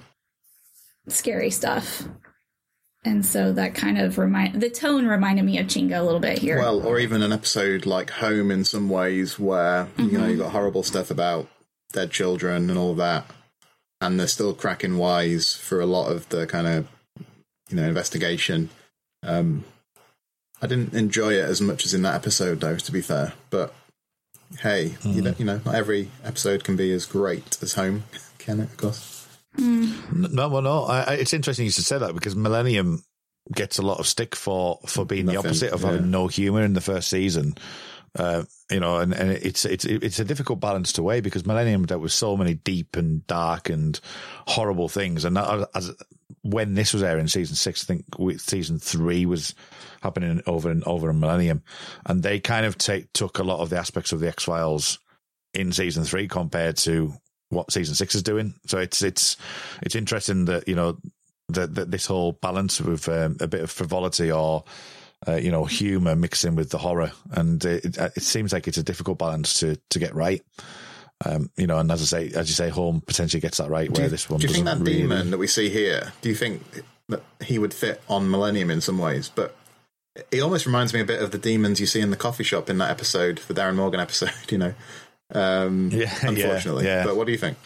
scary stuff. And so that kind of remind the tone reminded me of Chinga a little bit here. Well, or even an episode like Home in some ways, where mm-hmm. you know you got horrible stuff about dead children and all of that, and they're still cracking wise for a lot of the kind of you know investigation. Um, I didn't enjoy it as much as in that episode, though. To be fair, but hey, mm-hmm. you don't, you know, not every episode can be as great as Home, can it? Of course. Mm. No, well, no. I, I, it's interesting you should say that, because Millennium gets a lot of stick for, for being Nothing, the opposite of yeah. having no humour in the first season. Uh, you know, and, and it's it's it's a difficult balance to weigh, because Millennium dealt with so many deep and dark and horrible things. And that, as when this was airing, season six, I think season three was happening over and over in Millennium, and they kind of take took a lot of the aspects of the X-Files in season three compared to what season six is doing. So it's it's it's interesting that you know that, that this whole balance with um, a bit of frivolity or uh, you know humor mixing with the horror, and it, it seems like it's a difficult balance to to get right. Um, you know, and as I say, as you say, Home potentially gets that right. Do where you, this one do you think that really... demon that we see here? Do you think that he would fit on Millennium in some ways? But he almost reminds me a bit of the demons you see in the coffee shop in that episode, the Darren Morgan episode. You know. Um, yeah, unfortunately, yeah, yeah. But what do you think?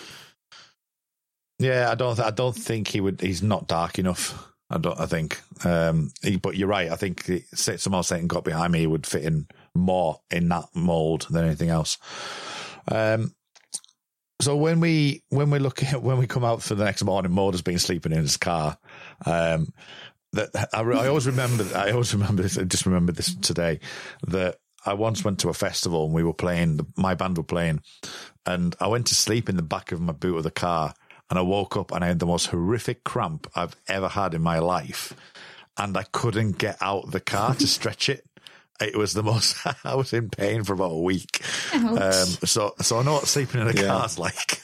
Yeah, I don't. I don't think he would. He's not dark enough. I don't. I think. Um, he, but you're right. I think the, somehow Satan Got Behind Me would fit in more in that mold than anything else. Um. So when we when we look at when we come out for the next morning, Mulder's been sleeping in his car. Um, that I, I always remember. I always remember this. I just remembered this today. That. I once went to a festival and we were playing, my band were playing, and I went to sleep in the back of my boot of the car, and I woke up and I had the most horrific cramp I've ever had in my life, and I couldn't get out the car to stretch it. It was the most, I was in pain for about a week. Um, so so I know what sleeping in a yeah. car's like.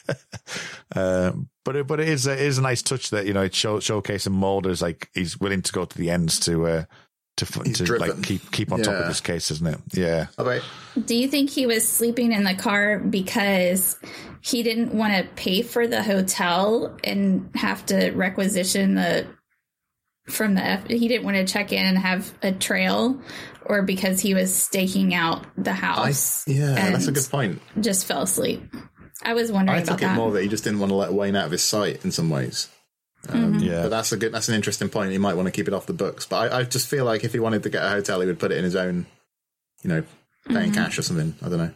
um, but it, but it is, it is a nice touch that, you know, it's show, showcasing Mulder's like, he's willing to go to the ends to, uh, to, to like keep keep on yeah. top of this case, isn't it? Yeah. All right. Do you think he was sleeping in the car because he didn't want to pay for the hotel and have to requisition the from the F, he didn't want to check in and have a trail, or because he was staking out the house? I, yeah, that's a good point. Just fell asleep. I was wondering I about took it that. more that he just didn't want to let Wayne out of his sight in some ways. Um, mm-hmm. Yeah, but that's a good. That's an interesting point. He might want to keep it off the books, but I, I just feel like if he wanted to get a hotel, he would put it in his own, you know, paying mm-hmm. cash or something. I don't know.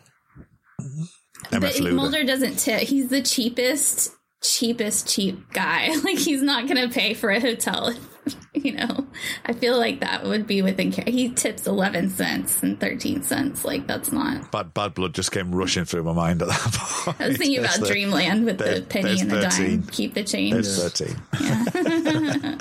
But Mulder doesn't tip. He's the cheapest, cheapest, cheap guy. Like, he's not going to pay for a hotel. You know, I feel like that would be within. He tips eleven cents and thirteen cents. Like, that's not. Bad, bad blood just came rushing through my mind at that point. I was thinking about the, Dreamland with the penny and the thirteen. Dime. Keep the change. There's thirteen. Yeah.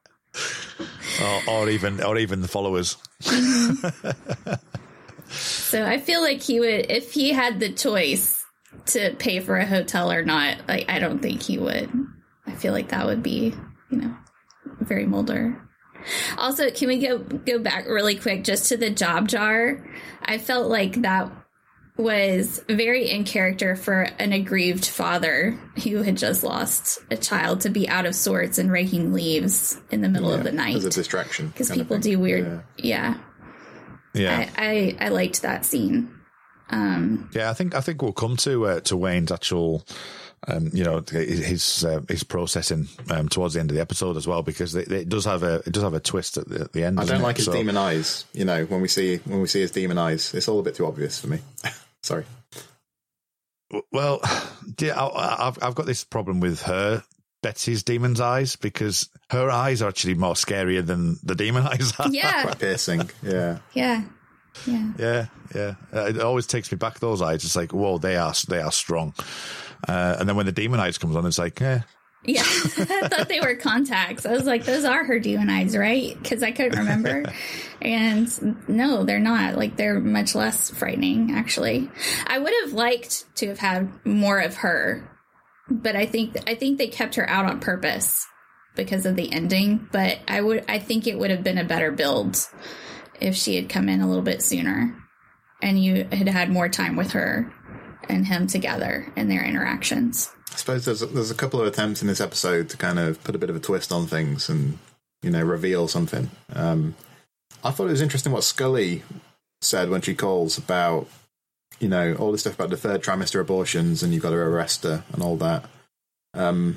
or, or even, or even the followers. Mm-hmm. So I feel like he would, if he had the choice to pay for a hotel or not. Like, I don't think he would. I feel like that would be, you know, very Mulder. Also, can we go go back really quick just to the job jar? I felt like that was very in character for an aggrieved father who had just lost a child to be out of sorts and raking leaves in the middle yeah, of the night. As a distraction. Because people do weird. Yeah. Yeah. I, I, I liked that scene. Um, yeah, I think I think we'll come to uh, to Wayne's actual, um, you know, his uh, his processing um, towards the end of the episode as well, because it, it does have a it does have a twist at the, at the end. I don't like it? his so, demon eyes. You know, when we see when we see his demon eyes, it's all a bit too obvious for me. Sorry. Well, yeah, I, I've I've got this problem with her. Betsy's demon's eyes, because her eyes are actually more scarier than the demon eyes are. yeah. Quite piercing. Yeah. Yeah. Yeah. Yeah, yeah. Uh, it always takes me back, those eyes. It's like, whoa, they are they are strong. Uh, and then when the demon eyes comes on, it's like, eh. Yeah. I thought they were contacts. I was like, those are her demon eyes, right? Because I couldn't remember. And no, they're not. Like, they're much less frightening, actually. I would have liked to have had more of her, but I think I think they kept her out on purpose because of the ending. But I would I think it would have been a better build if she had come in a little bit sooner and you had had more time with her and him together in their interactions. I suppose there's a, there's a couple of attempts in this episode to kind of put a bit of a twist on things and, you know, reveal something. Um, I thought it was interesting what Scully said when she calls about, you know, all this stuff about the third trimester abortions and you've got to arrest her and all that. Um,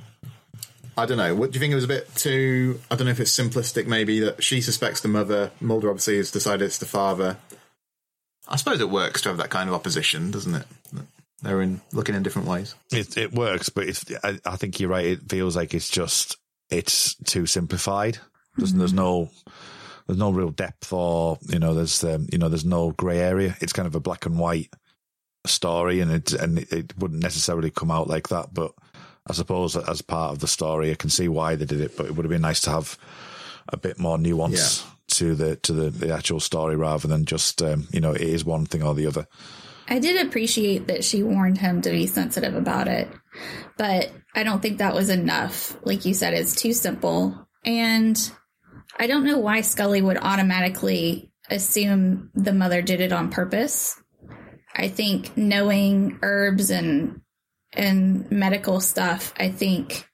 I don't know. What do you think? It was a bit too, I don't know if it's simplistic maybe, that she suspects the mother. Mulder obviously has decided it's the father. I suppose it works to have that kind of opposition, doesn't it? They're in looking in different ways. It it works, but it's, I, I think you're right. It feels like it's just, it's too simplified. There's, mm-hmm. there's no... There's no real depth, or you know, there's um, you know, there's no grey area. It's kind of a black and white story, and it and it, it wouldn't necessarily come out like that. But I suppose as part of the story, I can see why they did it. But it would have been nice to have a bit more nuance yeah. to the to the, the actual story, rather than just um, you know, it is one thing or the other. I did appreciate that she warned him to be sensitive about it, but I don't think that was enough. Like you said, it's too simple. And I don't know why Scully would automatically assume the mother did it on purpose. I think knowing herbs and and medical stuff, I think,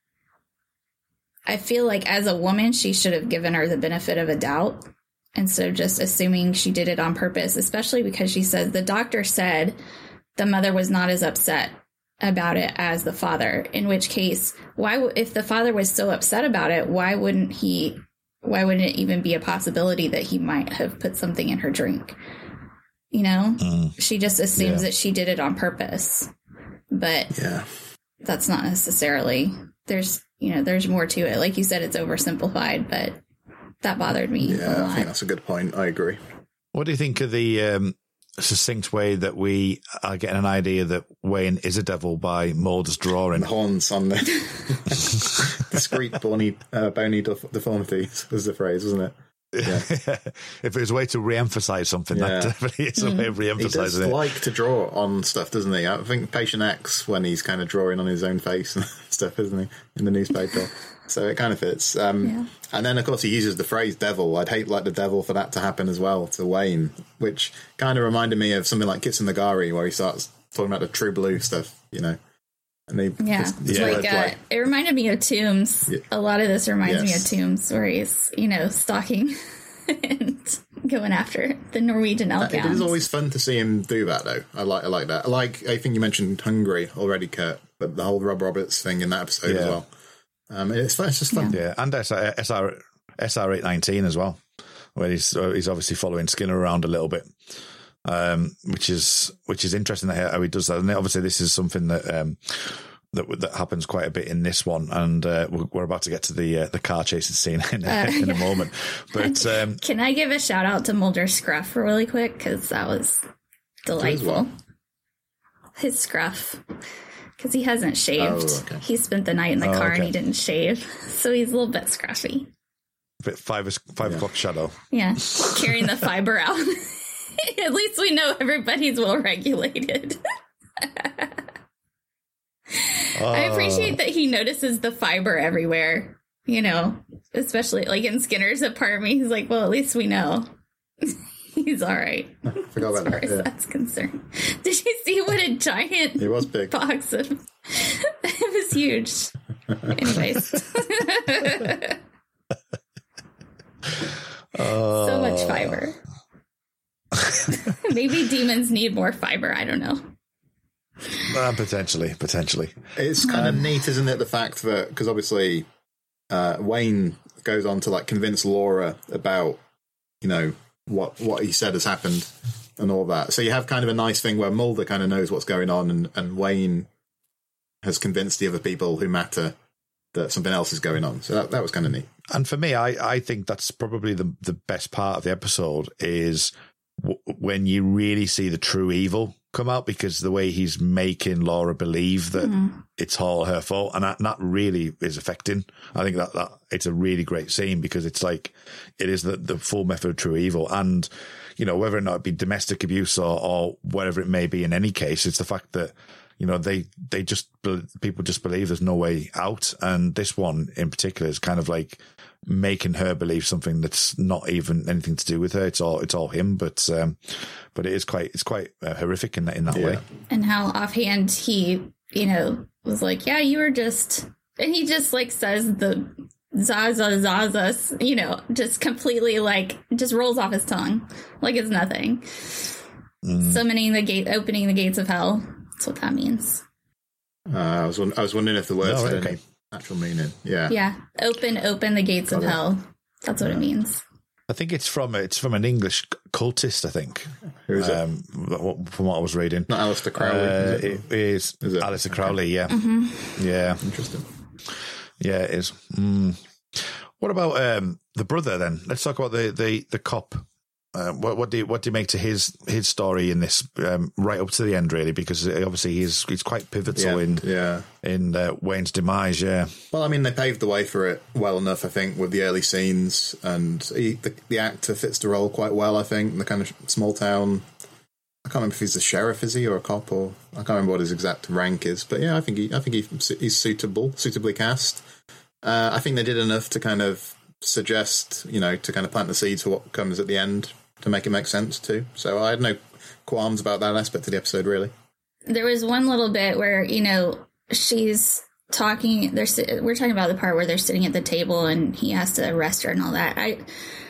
I feel like as a woman, she should have given her the benefit of a doubt instead of just assuming she did it on purpose, especially because she says the doctor said the mother was not as upset about it as the father, in which case, why, w- if the father was so upset about it, why wouldn't he... Why wouldn't it even be a possibility that he might have put something in her drink? You know, mm. she just assumes yeah. that she did it on purpose, but yeah. that's not necessarily, there's, you know, there's more to it. Like you said, it's oversimplified, but that bothered me. Yeah, a lot. I think that's a good point. I agree. What do you think of the um, succinct way that we are getting an idea that Wayne is a devil by Mulder's drawing? The horns on the discreet bony, uh, bony def- deformities was the phrase, wasn't it? Yeah. If there's a way to re-emphasize something, yeah. that definitely is a way of re-emphasizing it. He does like to draw on stuff, doesn't he? I think Patient X, when he's kind of drawing on his own face and stuff, isn't he, in the newspaper? So it kind of fits. Um, yeah. And then, of course, he uses the phrase devil. I'd hate like the devil for that to happen as well to Wayne, which kind of reminded me of something like Kiss and the Gari, where he starts talking about the true blue stuff, you know. And they yeah, just, yeah. Like, uh, like it reminded me of Tombs. Yeah. A lot of this reminds yes. me of Tombs, where he's, you know, stalking and going after the Norwegian elk. It is always fun to see him do that, though. I like, I like that. I like. I think you mentioned Hungry already, Kurt, but the whole Rob Roberts thing in that episode yeah. as well. Um, it's fun. It's just fun. Yeah, and S R S R eight nineteen as well, where he's he's obviously following Skinner around a little bit. Um, which is which is interesting that how he does that, and obviously this is something that um, that that happens quite a bit in this one, and uh, we're, we're about to get to the uh, the car chasing scene in, uh, in a moment. But um, can I give a shout out to Mulder's scruff really quick, because that was delightful. His scruff, because he hasn't shaved. Oh, okay. He spent the night in the oh, car okay. and he didn't shave, so he's a little bit scruffy. Bit five five yeah. o'clock shadow. Yeah, carrying the fiber out. At least we know everybody's well regulated. uh, I appreciate that he notices the fiber everywhere, you know, especially like in Skinner's apartment. He's like, well, at least we know he's all right. I forgot as about far that. as Yeah. that's concerned. Did you see what a giant it was big. box of it was huge. Anyways. uh, so much fiber. It Maybe demons need more fiber. I don't know. Uh, potentially, potentially. It's kind of neat, isn't it? The fact that, because obviously uh, Wayne goes on to like convince Laura about, you know, what what he said has happened and all that. So you have kind of a nice thing where Mulder kind of knows what's going on, and, and Wayne has convinced the other people who matter that something else is going on. So that, that was kind of neat. And for me, I, I think that's probably the, the best part of the episode is w- when you really see the true evil come out, because the way he's making Laura believe that mm. it's all her fault, and that, that really is affecting. I think that, that it's a really great scene, because it's like it is the, the full method of true evil. And, you know, whether or not it be domestic abuse or, or whatever it may be, in any case, it's the fact that, you know, they, they just, people just believe there's no way out. And this one in particular is kind of like making her believe something that's not even anything to do with her. It's all, it's all him. But, um, but it is quite, it's quite uh, horrific in that, in that yeah. way. And how offhand he, you know, was like, yeah, you were just, and he just like says the Zaza Zazas, you know, just completely like, just rolls off his tongue like it's nothing. Mm. Summoning the gate, opening the gates of hell. That's what that means. Uh, I was I was wondering if the words no, had okay. any actual meaning. Yeah, yeah. Open, open the gates Got of it. hell. That's what it means. I think it's from it's from an English cultist. I think. Who is um, it? From what I was reading, not Aleister Crowley. Uh, is it? it is, is it? Aleister Crowley. Okay. Yeah, mm-hmm. yeah. Interesting. Yeah, it is. Mm. What about um, the brother then? Let's talk about the the the cop. Uh, what, what do you what do you make to his his story in this um, right up to the end, really? Because obviously he's he's quite pivotal yeah, in yeah. in uh, Wayne's demise. Yeah. Well, I mean, they paved the way for it well enough, I think, with the early scenes, and he, the, the actor fits the role quite well. I think the kind of small town. I can't remember if he's a sheriff, is he, or a cop, or I can't remember what his exact rank is. But yeah, I think he I think he, he's suitable, suitably cast. Uh, I think they did enough to kind of suggest, you know, to kind of plant the seeds for what comes at the end, to make it make sense too. So I had no qualms about that aspect of the episode, really. There was one little bit where, you know, she's talking, they're, we're talking about the part where they're sitting at the table and he has to arrest her and all that. I,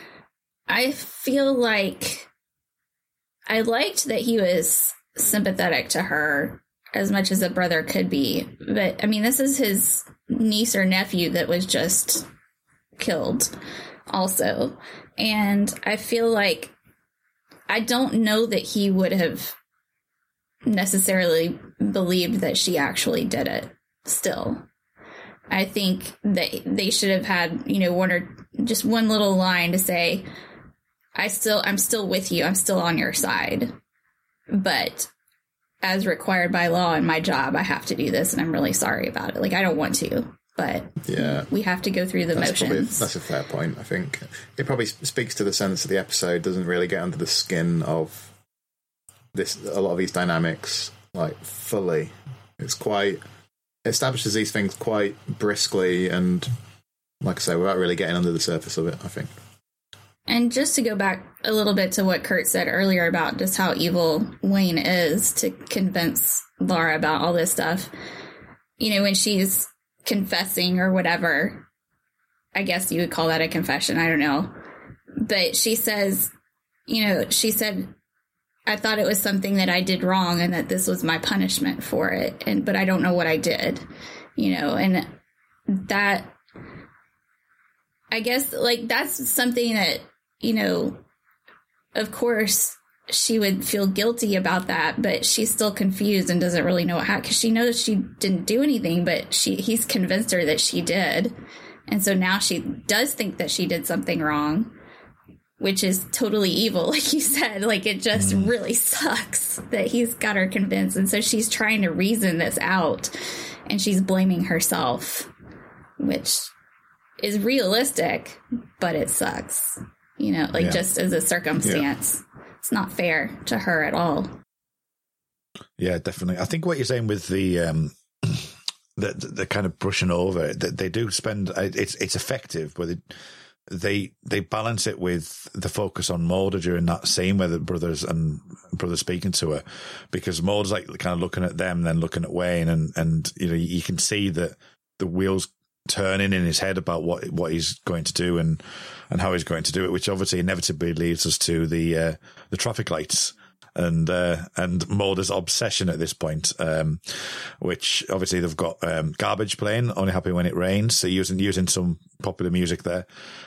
I feel like I liked that he was sympathetic to her as much as a brother could be. But I mean, this is his niece or nephew that was just killed also. And I feel like I don't know that he would have necessarily believed that she actually did it still. I think that they should have had, you know, one or just one little line to say, I still, I'm still with you. I'm still on your side. But as required by law and my job, I have to do this. And I'm really sorry about it. Like, I don't want to. But yeah, we have to go through the that's motions. Probably, that's a fair point, I think. It probably speaks to the sense of the episode, doesn't really get under the skin of this. A lot of these dynamics, like, fully. It's quite... It establishes these things quite briskly and, like I say, without really getting under the surface of it, I think. And just to go back a little bit to what Kurt said earlier about just how evil Wayne is to convince Laura about all this stuff, you know, when she's confessing or whatever, I guess you would call that a confession, I don't know. But she says, you know, she said, I thought it was something that I did wrong and that this was my punishment for it. And, but I don't know what I did, you know, and that, I guess, like, that's something that, you know, of course she would feel guilty about that, but she's still confused and doesn't really know how, because she knows she didn't do anything, but she, he's convinced her that she did. And so now she does think that she did something wrong, which is totally evil, like you said. Like, it just mm. really sucks that he's got her convinced. And so she's trying to reason this out, and she's blaming herself, which is realistic, but it sucks. You know, like, yeah. just as a circumstance. Yeah. It's not fair to her at all. Yeah, definitely. I think what you're saying with the... Um the, the kind of brushing over, that they do spend, it's it's effective, but it, they they balance it with the focus on Mulder during that scene where the brothers and brother speaking to her, because Mulder's like kind of looking at them, then looking at Wayne, and and you know, you can see that the wheels turning in his head about what what he's going to do and and how he's going to do it, which obviously inevitably leads us to the uh, the traffic lights. and uh, and Mulder's obsession at this point, um, which obviously they've got um, Garbage playing, Only Happy When It Rains, so using using some popular music there,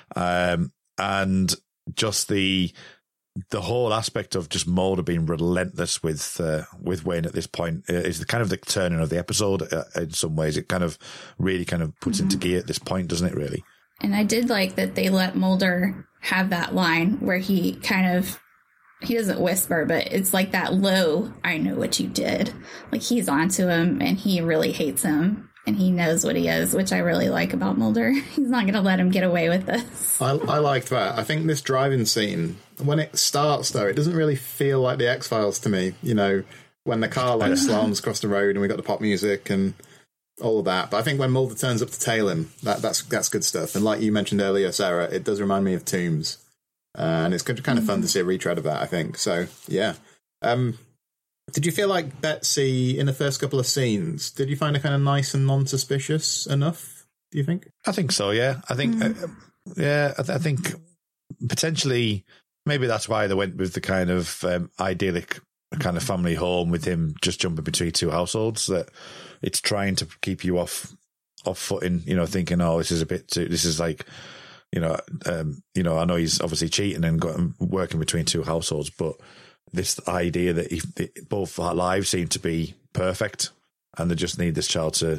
um, and just the the whole aspect of just Mulder being relentless with uh, with Wayne at this point is the kind of the turning of the episode. Uh, in some ways, it kind of really kind of puts mm-hmm. into gear at this point, doesn't it? Really. And I did like that they let Mulder have that line where he kind of, he doesn't whisper, but it's like that low, I know what you did. Like he's onto him and he really hates him and he knows what he is, which I really like about Mulder. He's not going to let him get away with this. I, I liked that. I think this driving scene, when it starts though, it doesn't really feel like the X-Files to me. You know, when the car like slams across the road and we got the pop music and all of that. But I think when Mulder turns up to tail him, that, that's that's good stuff. And like you mentioned earlier, Sarah, it does remind me of Tombs. Uh, and it's kind of mm-hmm. fun to see a retread of that, I think. So, yeah. Um, did you feel like Betsy, in the first couple of scenes, did you find her kind of nice and non-suspicious enough, do you think? I think so, yeah. I think, mm-hmm. uh, yeah, I, th- I think potentially maybe that's why they went with the kind of um, idyllic kind of family home with him just jumping between two households, that it's trying to keep you off off footing, you know, thinking, oh, this is a bit too, this is like, you know, um, you know, I know he's obviously cheating and got working between two households, but this idea that he, both our lives seem to be perfect and they just need this child to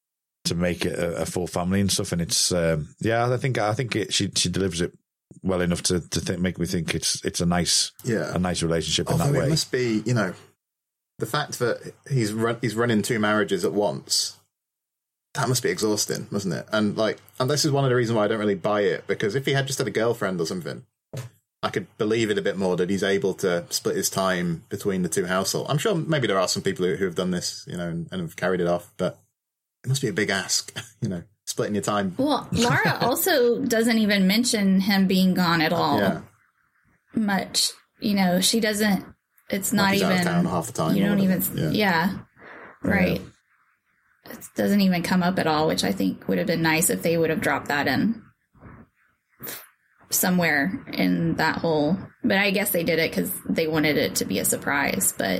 to make it a, a full family and stuff. And it's, um, yeah, I think I think it, she she delivers it well enough to to think, make me think it's it's a nice yeah a nice relationship Although in that way. It must be, you know, the fact that he's run, he's running two marriages at once. That must be exhausting, mustn't it? And like, and this is one of the reasons why I don't really buy it, because if he had just had a girlfriend or something, I could believe it a bit more that he's able to split his time between the two households. I'm sure maybe there are some people who, who have done this, you know, and, and have carried it off, but it must be a big ask, you know, splitting your time. Well, Laura also doesn't even mention him being gone at all. Yeah. Much, you know, she doesn't. It's not like he's even out of town half the time. You don't even. Yeah, yeah right. Yeah. It doesn't even come up at all, which I think would have been nice if they would have dropped that in somewhere in that whole. But I guess they did it because they wanted it to be a surprise. But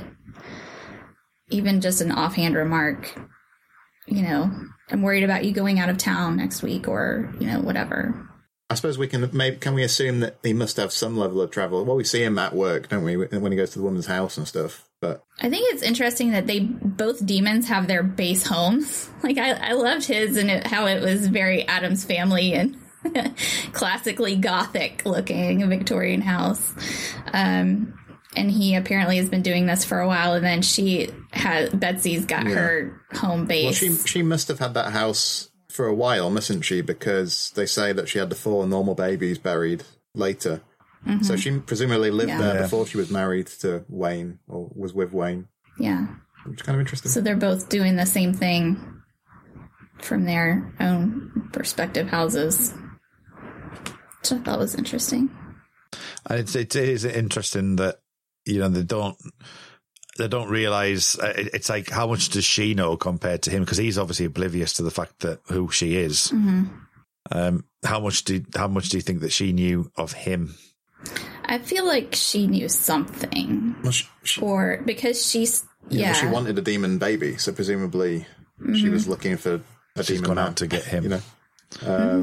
even just an offhand remark, you know, I'm worried about you going out of town next week, or, you know, whatever. I suppose we can maybe can we assume that he must have some level of travel? Well, we see him at work, don't we, when he goes to the woman's house and stuff. But I think it's interesting that they both demons have their base homes. Like I, I loved his and it, how it was very Addams Family and classically gothic looking, a Victorian house. Um, and he apparently has been doing this for a while. And then she has Betsy's got yeah. her home base. Well, she she must have had that house for a while, mustn't she? Because they say that she had the four normal babies buried later. Mm-hmm. So she presumably lived yeah. there before she was married to Wayne, or was with Wayne. Yeah. Which is kind of interesting. So they're both doing the same thing from their own respective houses, which I thought was interesting. And it's, it is interesting that, you know, they don't they don't realise, it's like, how much does she know compared to him? Because he's obviously oblivious to the fact that who she is. Mm-hmm. Um, how much do how much do you think that she knew of him? I feel like she knew something, well, she, she, or because she's yeah, yeah. Well, she wanted a demon baby, so presumably mm-hmm. she was looking for a She's demon gone man out to get him. You know, um,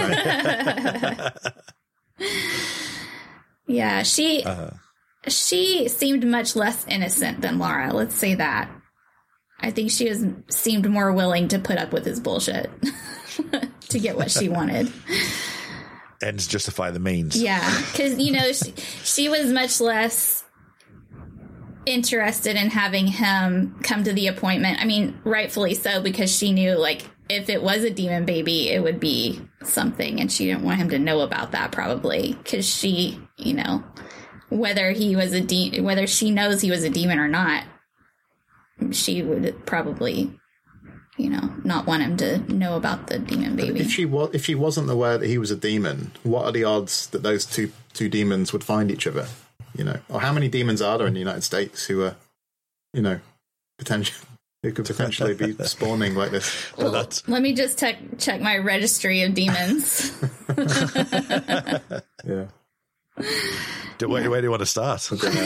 I don't know. yeah, she uh-huh. she seemed much less innocent than Laura. Let's say that. I think she was seemed more willing to put up with his bullshit to get what she wanted. Ends justify the means. Yeah, because, you know, she, she was much less interested in having him come to the appointment. I mean, rightfully so, because she knew, like, if it was a demon baby, it would be something, and she didn't want him to know about that, probably, because she, you know, whether he was a de- whether she knows he was a demon or not, she would probably, you know, not want him to know about the demon baby. If she was, if she wasn't aware that he was a demon, what are the odds that those two two demons would find each other? You know, or how many demons are there in the United States who are, you know, potential who could potentially be spawning like this? Well, well let me just check check my registry of demons. yeah. Do, where, where do you want to start?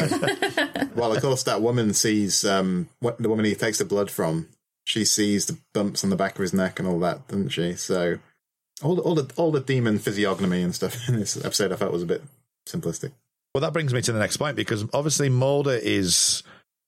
Well, of course, that woman sees um, what the woman he takes the blood from. She sees the bumps on the back of his neck and all that, doesn't she? So all the, all the all the demon physiognomy and stuff in this episode, I felt was a bit simplistic. Well, that brings me to the next point, because obviously Mulder is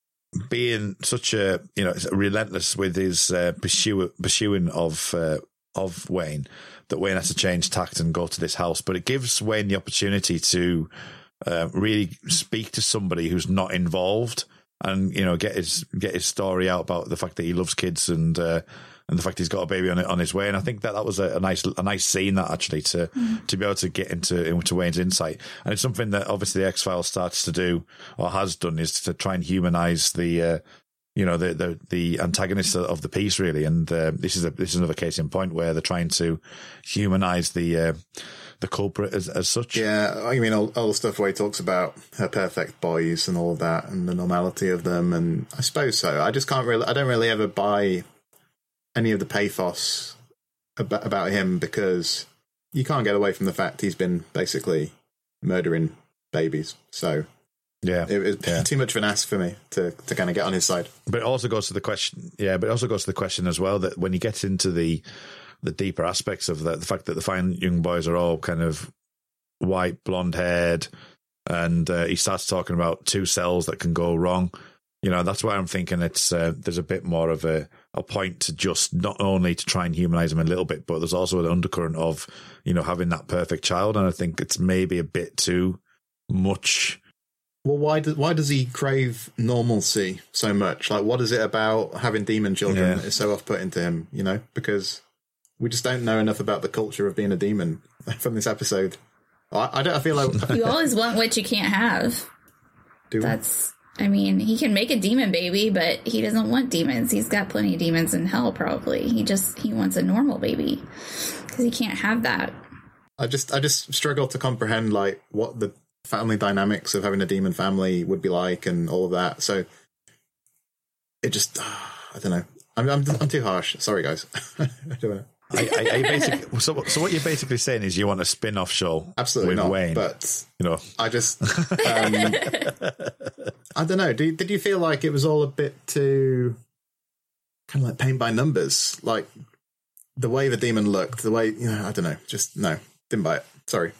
being such a, you know, relentless with his uh, pursue, pursuing of uh, of Wayne, that Wayne has to change tact and go to this house. But it gives Wayne the opportunity to uh, really speak to somebody who's not involved, and, you know, get his get his story out about the fact that he loves kids and uh, and the fact he's got a baby on on his way. And I think that that was a, a nice a nice scene, that actually to mm. to be able to get into into Wayne's insight. And it's something that obviously the X-Files starts to do, or has done, is to try and humanize the uh, you know the the the antagonists of the piece, really. And uh, this is a this is another case in point where they're trying to humanize the uh, the culprit as, as such. Yeah, I mean, all, all the stuff where he talks about her perfect boys and all of that, and the normality of them, and I suppose so. I just can't really, I don't really ever buy any of the pathos about, about him, because you can't get away from the fact he's been basically murdering babies. So yeah, it was yeah. too much of an ask for me to, to kind of get on his side. But it also goes to the question, yeah, but it also goes to the question as well, that when you get into the the deeper aspects of that, the fact that the fine young boys are all kind of white, blonde haired, and uh, he starts talking about two cells that can go wrong. You know, that's why I'm thinking it's uh, there's a bit more of a, a point to just not only to try and humanize him a little bit, but there's also an undercurrent of, you know, having that perfect child. And I think it's maybe a bit too much. Well, why does why does he crave normalcy so much? Like, what is it about having demon children yeah. that is so off-putting to him? You know, because we just don't know enough about the culture of being a demon from this episode. I, I don't. I feel like you always want what you can't have. Do That's. I mean, he can make a demon baby, but he doesn't want demons. He's got plenty of demons in hell, probably. He just he wants a normal baby because he can't have that. I just I just struggle to comprehend like what the family dynamics of having a demon family would be like and all of that. So it just uh, I don't know. I'm I'm, I'm too harsh. Sorry, guys. I don't know. I, I, I basically, so, so what you're basically saying is you want a spin-off show Absolutely with not, Wayne, but you know, I just um, I don't know. Did, did you feel like it was all a bit too kind of like paint by numbers? Like the way the demon looked, the way, you know, I don't know. Just no, didn't buy it. Sorry.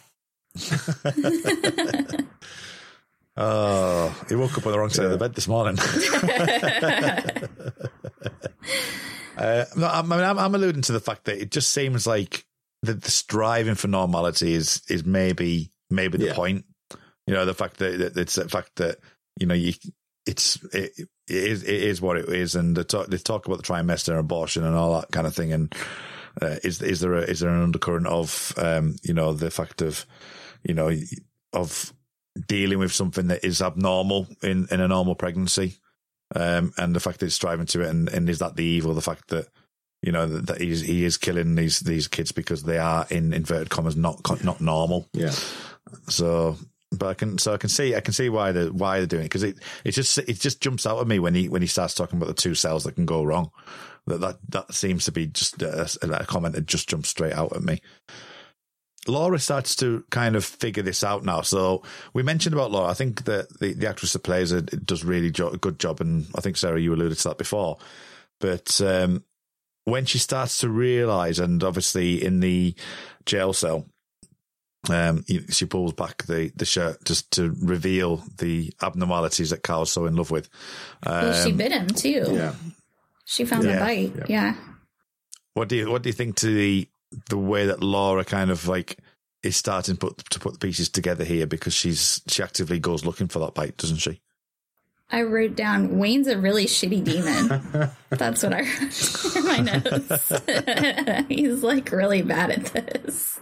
Oh, he woke up on the wrong side yeah. of the bed this morning. Uh, no, I mean, I'm, I'm alluding to the fact that it just seems like the, the striving for normality is is maybe maybe the yeah. point. You know, the fact that, that it's the fact that you know you it's it, it is it is what it is, and they talk, they talk about the trimester and abortion and all that kind of thing. And uh, is is there a, is there an undercurrent of um, you know the fact of you know of dealing with something that is abnormal in, in a normal pregnancy? Um, and the fact that he's striving to it, and, and is that the evil? The fact that you know that, that he's, he is killing these these kids because they are in inverted commas not not normal. Yeah. So, but I can so I can see I can see why they why they're doing it, because it it just it just jumps out at me when he when he starts talking about the two cells that can go wrong. That that that seems to be just a, a comment that just jumps straight out at me. Laura starts to kind of figure this out now. So we mentioned about Laura. I think that the, the actress that plays her does really jo- a good job. And I think, Sarah, you alluded to that before. But um, when she starts to realise, and obviously in the jail cell, um, she pulls back the, the shirt just to reveal the abnormalities that Carl's so in love with. Um, well, she bit him too. Yeah. She found yeah, the bite. Yeah. yeah. What do you What do you think to the the way that Laura kind of like is starting to put, to put the pieces together here, because she's she actively goes looking for that bite, doesn't she? I wrote down, Wayne's a really shitty demon. That's what I wrote in my notes. He's like really bad at this.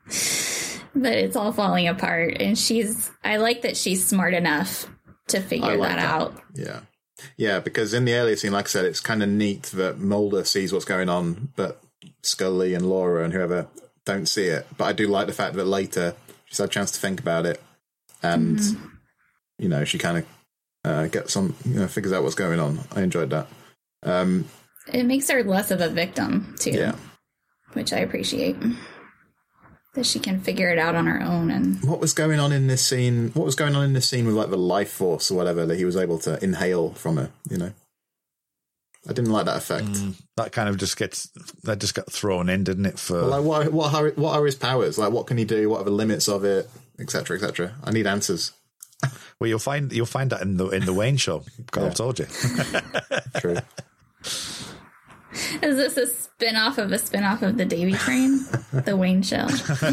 But it's all falling apart. And she's, I like that she's smart enough to figure like that, that out. Yeah. Yeah, because in the earlier scene, like I said, it's kind of neat that Mulder sees what's going on, but Scully and Laura and whoever don't see it. But I do like the fact that later she's had a chance to think about it, and mm-hmm. you know, she kind of uh, gets on, you know, figures out what's going on. I enjoyed that. Um, it makes her less of a victim too, yeah, which I appreciate. that she can figure it out on her own. And what was going on in this scene? What was going on in this scene with like the life force or whatever that he was able to inhale from her? You know, I didn't like that effect. Mm, that kind of just gets that just got thrown in, didn't it? For well, like, what what are, what are his powers? Like, what can he do? What are the limits of it? Etc. Etc. I need answers. Well, you'll find you'll find that in the in the Wayne show. God, Yeah. I've told you. True. is this a spin-off of a spin-off of the Davy Train? The Wayne Show.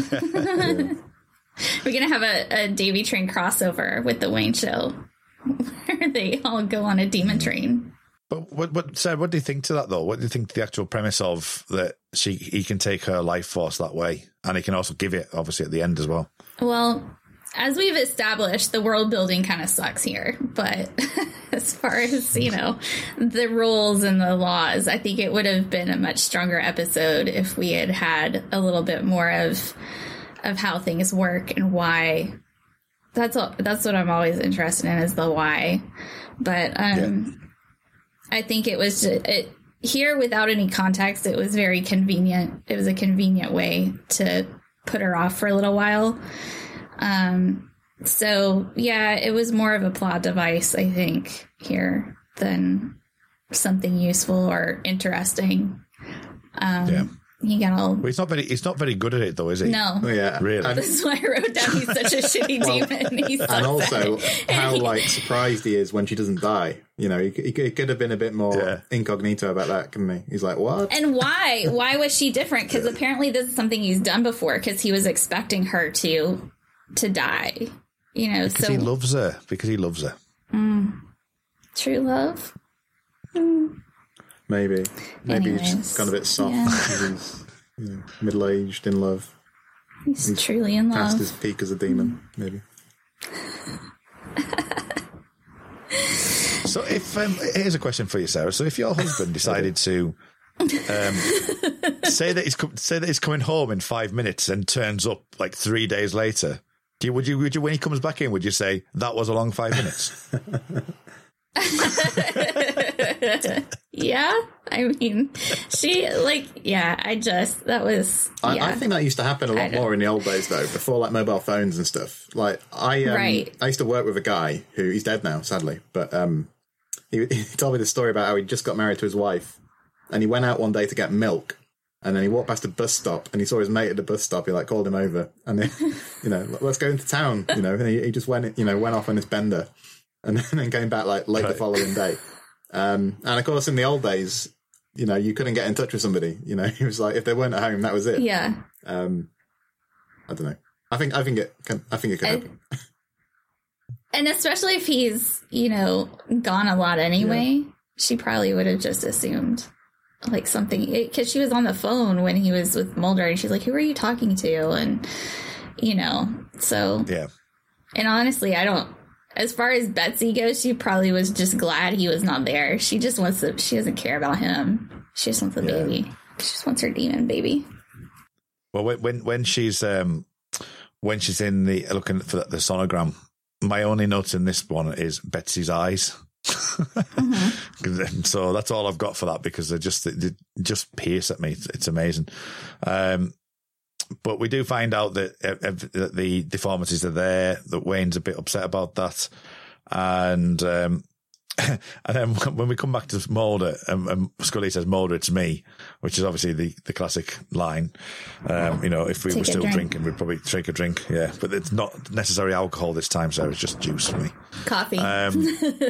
We're going to have a, a Davy Train crossover with the Wayne Show where they all go on a demon train. But what, what, Sarah, what do you think to that, though? What do you think the actual premise of that she he can take her life force that way, and he can also give it, obviously, at the end as well? Well, as we've established, the world building kind of sucks here. But as far as, you know, the rules and the laws, I think it would have been a much stronger episode if we had had a little bit more of of how things work and why. That's all, that's what I'm always interested in, is the why. But um, yeah. I think it was just, it, here, without any context, it was very convenient. It was a convenient way to put her off for a little while. Um, so yeah, it was more of a plot device, I think, here than something useful or interesting. Um, yeah. He got all. Well, he's not very. He's not very good at it, though, is he? No. Oh, yeah. Really. And, this is why I wrote down he's such a shitty well, demon. He's so and also sad. how like surprised he is when she doesn't die. You know, he, he, he could have been a bit more Yeah. incognito about that, couldn't he? He's like, what? And why? Why was she different? Because apparently this is something he's done before. Because he was expecting her to to die. You know, Because so he loves her. Because he loves her. Mm, true love. Mm. Maybe. Maybe he's Anyways, just gone a bit soft. yeah. He's you know, middle-aged, in love. He's, He's truly in Past love. his peak as a demon, maybe. So, if um, here's a question for you, Sarah. So, if your husband decided to um, say that he's co- say that he's coming home in five minutes and turns up like three days later, do you, would you would you when he comes back in, would you say that was a long five minutes? Yeah, I mean, she like, yeah. I just that was. I, Yeah. I think that used to happen a lot don't- more in the old days, though, before like mobile phones and stuff. Like I, um, Right. I used to work with a guy who he's dead now, sadly, but um, he, he told me the story about how he just got married to his wife, and he went out one day to get milk, and then he walked past a bus stop, and he saw his mate at the bus stop. He like called him over, and then, you know, let's go into town, you know. And he, he just went, you know, went off on this bender, and then came back like late Right. the following day. Um, and of course, in the old days, you know, you couldn't get in touch with somebody. You know, it was like if they weren't at home, that was it. Yeah. Um, I don't know. I think I think it can. I think it could I- happen. And especially if he's, you know, gone a lot anyway, she probably would have just assumed like something, because she was on the phone when he was with Mulder, and she's like, who are you talking to? And, you know, so. Yeah. And honestly, I don't, as far as Betsy goes, she probably was just glad he was not there. She just wants to, she doesn't care about him. She just wants the Yeah. baby. She just wants her demon baby. Well, when when, when she's um, when she's in the looking for the sonogram, my only note in this one is Betsy's eyes. Mm-hmm. So that's all I've got for that, because they just they just pierce at me. It's, it's amazing. Um, but we do find out that, uh, that the deformities are there. That Wayne's a bit upset about that, and um, and then when we come back to Mulder, um, um, Scully says, "Mulder, it's me," which is obviously the, the classic line. Um, you know, if we Take were a still drink. drinking, we'd probably drink a drink. Yeah, but it's not necessarily alcohol this time, so it's just juice for me. Coffee. Um,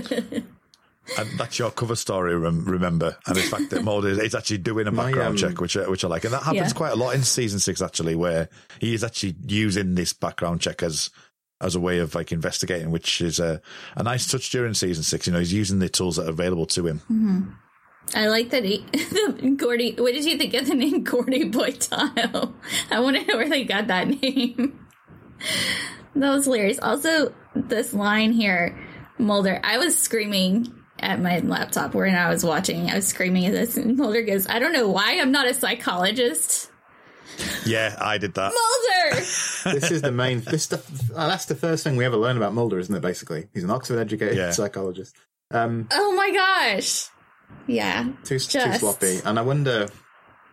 and that's your cover story, rem- remember? And the fact that Mulder is actually doing a My, background um, check, which I, which I like. And that happens Yeah. quite a lot in season six, actually, where he is actually using this background check as as a way of like investigating, which is a, a nice touch during season six. You know, he's using the tools that are available to him. Mm-hmm. I like that he, the Gordy, what did you think of the name Gordy Boitano? I want to know where they got that name. That was hilarious. Also, this line here, Mulder, I was screaming at my laptop when I was watching. I was screaming at this, and Mulder goes, I don't know why I'm not a psychologist. Yeah, I did that. Mulder! This is the main. This stuff. Uh, that's the first thing we ever learn about Mulder, isn't it? Basically, he's an Oxford-educated Yeah. psychologist. Um, Oh my gosh. Yeah. too too Just- sloppy, and I wonder.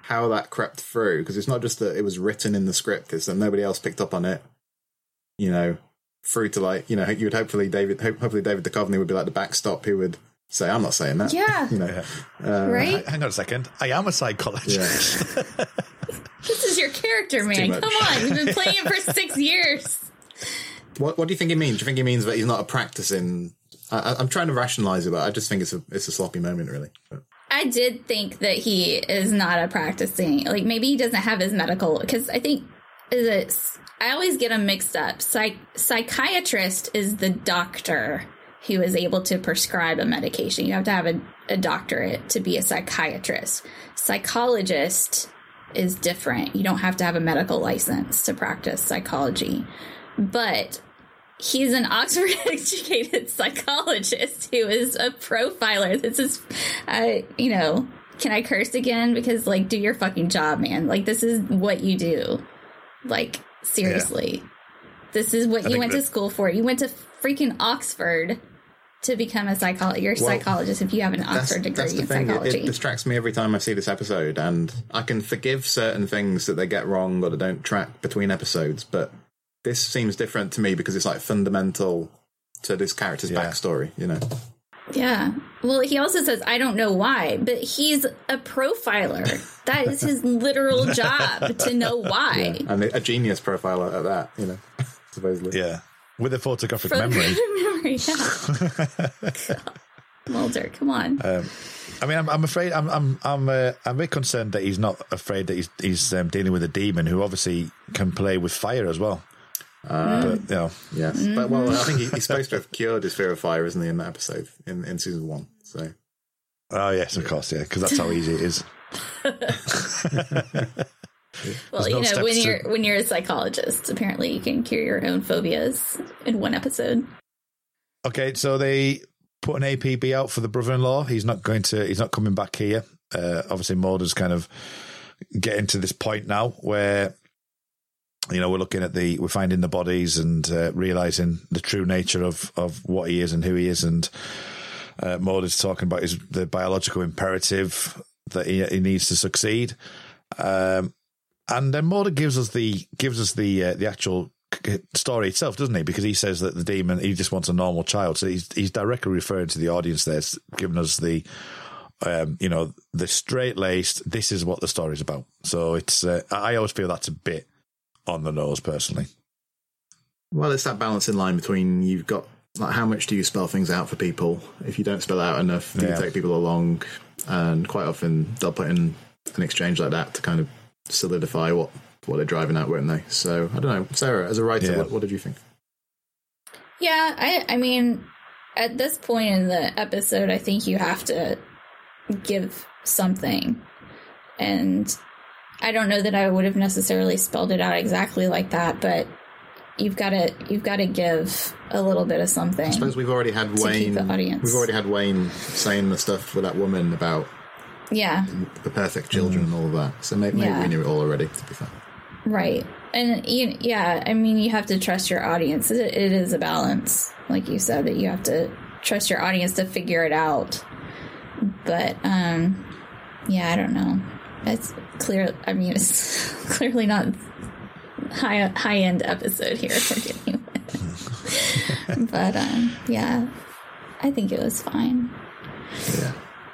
how that crept through, because it's not just that it was written in the script, it's that nobody else picked up on it, you know, through to like, you know, you would hopefully David, hopefully David Duchovny would be like the backstop who would say, I'm not saying that. Yeah. You know, yeah. uh, right? Hang on a second. I am a psychologist. Yeah. This is your character, man. Come on. You've been playing it for six years. What What do you think it means? Do you think it means that he's not a practicing... I, I'm trying to rationalize it, but I just think it's a it's a sloppy moment, really. But. I did think that he is not a practicing, like maybe he doesn't have his medical, because I think is it, I always get them mixed up. Psych, psychiatrist is the doctor who is able to prescribe a medication. You have to have a, a doctorate to be a psychiatrist. Psychologist is different. You don't have to have a medical license to practice psychology. But he's an Oxford-educated psychologist who is a profiler. This is, I, you know, can I curse again? Because, like, do your fucking job, man. Like, this is what you do. Like, seriously. Yeah. This is what I you went that- to school for. You went to freaking Oxford to become a psychologist. You're a well, psychologist if you have an Oxford degree that's the in thing. psychology. It, it distracts me every time I see this episode, and I can forgive certain things that they get wrong or they don't track between episodes, but this seems different to me because it's like fundamental to this character's yeah. backstory, you know? Yeah. Well, he also says, I don't know why, but he's a profiler. That is his literal job, to know why. Yeah. And a genius profiler at that, you know, supposedly. Yeah. With a photographic From memory. memory, yeah. Mulder, come on. Um, I mean, I'm, I'm afraid I'm I'm I'm uh, I'm a bit concerned that he's not afraid that he's he's um, dealing with a demon who obviously can play with fire as well. Uh, but, you know. Yes, mm-hmm. but well, I think he, he's supposed to have cured his fear of fire, isn't he, in that episode in, in season one? So, oh yes, of yeah. course, yeah, because that's how easy it is. Well, There's you no know, when you're to... when you're a psychologist, apparently you can cure your own phobias in one episode. Okay, so they put an A P B out for the brother-in-law. He's not going to. He's not coming back here. Uh, obviously, Mulder's kind of getting to this point now where, you know, we're looking at the, we're finding the bodies and uh, realizing the true nature of, of what he is and who he is. And uh, Mulder's talking about his, the biological imperative that he, he needs to succeed. Um, and then Mulder gives us the, gives us the, uh, the actual story itself, doesn't he? Because he says that the demon, he just wants a normal child. So he's, he's directly referring to the audience there, giving us the, um, you know, the straight-laced, this is what the story's about. So it's, uh, I always feel that's a bit on the nose, personally. Well, it's that balancing line between you've got, like, how much do you spell things out for people? If you don't spell out enough, do yeah. you take people along? And quite often they'll put in an exchange like that to kind of solidify what, what they're driving at, won't they? So, I don't know. Sarah, as a writer, yeah. what, what did you think? Yeah, I, I mean, at this point in the episode, I think you have to give something. And I don't know that I would have necessarily spelled it out exactly like that, but you've got to you've got to give a little bit of something. I suppose we've already had Wayne. The audience. We've already had Wayne saying the stuff with that woman about yeah the perfect children mm. and all of that. So maybe, maybe yeah. we knew it all already. To be fair, right? And you, yeah, I mean, you have to trust your audience. It, it is a balance, like you said, that you have to trust your audience to figure it out. But um, yeah, I don't know. It's clear. I mean, it's clearly not high high end episode here we're getting with. But um, yeah, I think it was fine. Yeah.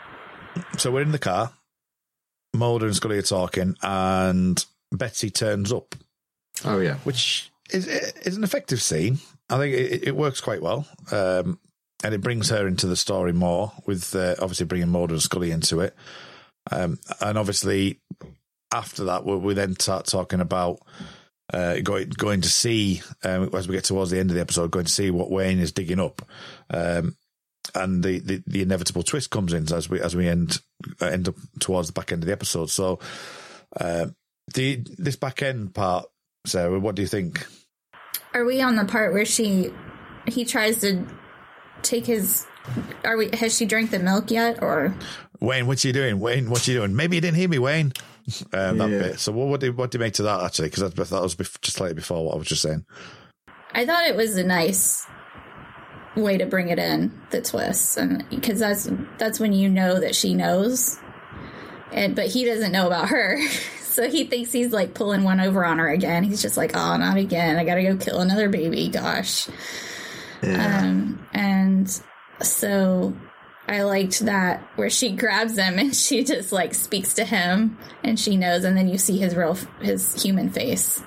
So we're in the car. Mulder and Scully are talking, and Betsy turns up. Oh yeah, which is is an effective scene. I think it, it works quite well, um, and it brings her into the story more. With uh, obviously bringing Mulder and Scully into it. Um, and obviously, after that, we, we then start talking about uh, going going to see, um, as we get towards the end of the episode, going to see what Wayne is digging up, um, and the, the, the inevitable twist comes in as we as we end end up towards the back end of the episode. So, uh, the this back end part, Sarah, what do you think? Are we on the part where she he tries to take his? Are we? Has she drank the milk yet, or? Wayne, what's you doing? Wayne, what you doing? Maybe you didn't hear me, Wayne. Um, that yeah. bit. So what, what, do, what do you make to that, actually? Because that, that was just slightly before what I was just saying. I thought it was a nice way to bring it in, the twist. And because that's, that's when you know that she knows. and but he doesn't know about her. So he thinks he's like pulling one over on her again. He's just like, oh, not again. I gotta go kill another baby. Gosh. Yeah. Um, and so I liked that where she grabs him and she just like speaks to him and she knows, and then you see his real, his human face.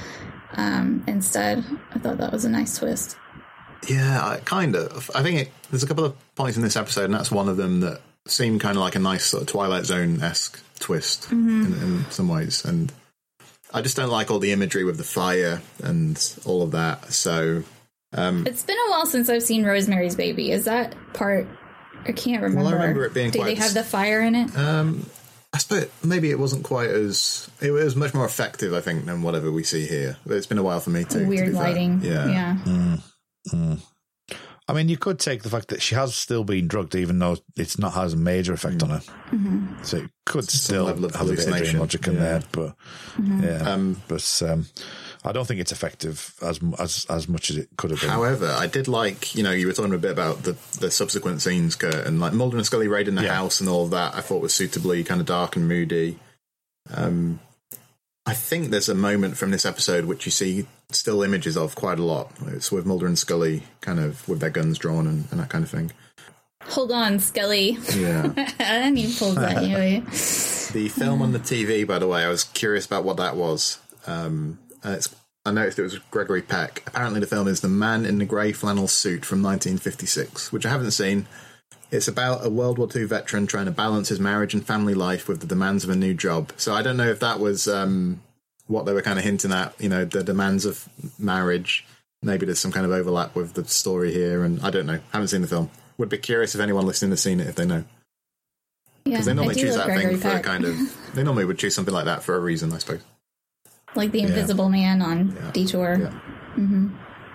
Um, instead, I thought that was a nice twist. Yeah, I, kind of. I think it, there's a couple of points in this episode, and that's one of them that seemed kind of like a nice sort of Twilight Zone-esque twist mm-hmm. in, in some ways. And I just don't like all the imagery with the fire and all of that. So um, it's been a while since I've seen Rosemary's Baby. Is that part? I can't remember. Well, I remember it being. Do quite they have the fire in it? Um, I suppose maybe it wasn't quite as. It was much more effective, I think, than whatever we see here. But it's been a while for me too. Weird to be lighting. Fair. Yeah. Yeah. Mm, mm. I mean, you could take the fact that she has still been drugged, even though it's not has a major effect mm. on her. Mm-hmm. So it could Some still have a bit of dream logic in yeah. there, but mm-hmm. yeah, um, but um, I don't think it's effective as as as much as it could have been. However, I did like, you know, you were talking a bit about the the subsequent scenes, Kurt, and like Mulder and Scully raiding the yeah. house and all of that. I thought was suitably kind of dark and moody. Um, I think there's a moment from this episode which you see still images of quite a lot. It's with Mulder and Scully kind of with their guns drawn and, and that kind of thing. Hold on, Scully. Yeah. And he pulls that anyway. The film on the T V, by the way, I was curious about what that was. Um, and it's, I noticed it was Gregory Peck. Apparently the film is The Man in the Grey Flannel Suit from nineteen fifty-six, which I haven't seen. It's about a World War Two veteran trying to balance his marriage and family life with the demands of a new job. So I don't know if that was um, what they were kind of hinting at, you know, the demands of marriage. Maybe there's some kind of overlap with the story here, and I don't know. Haven't seen the film. Would be curious if anyone listening has seen it, if they know. Yeah, because they normally choose that Gregory thing for Peck. a kind of... They normally would choose something like that for a reason, I suppose. Like the Invisible yeah. Man on yeah. Detour. Yeah. Mm-hmm.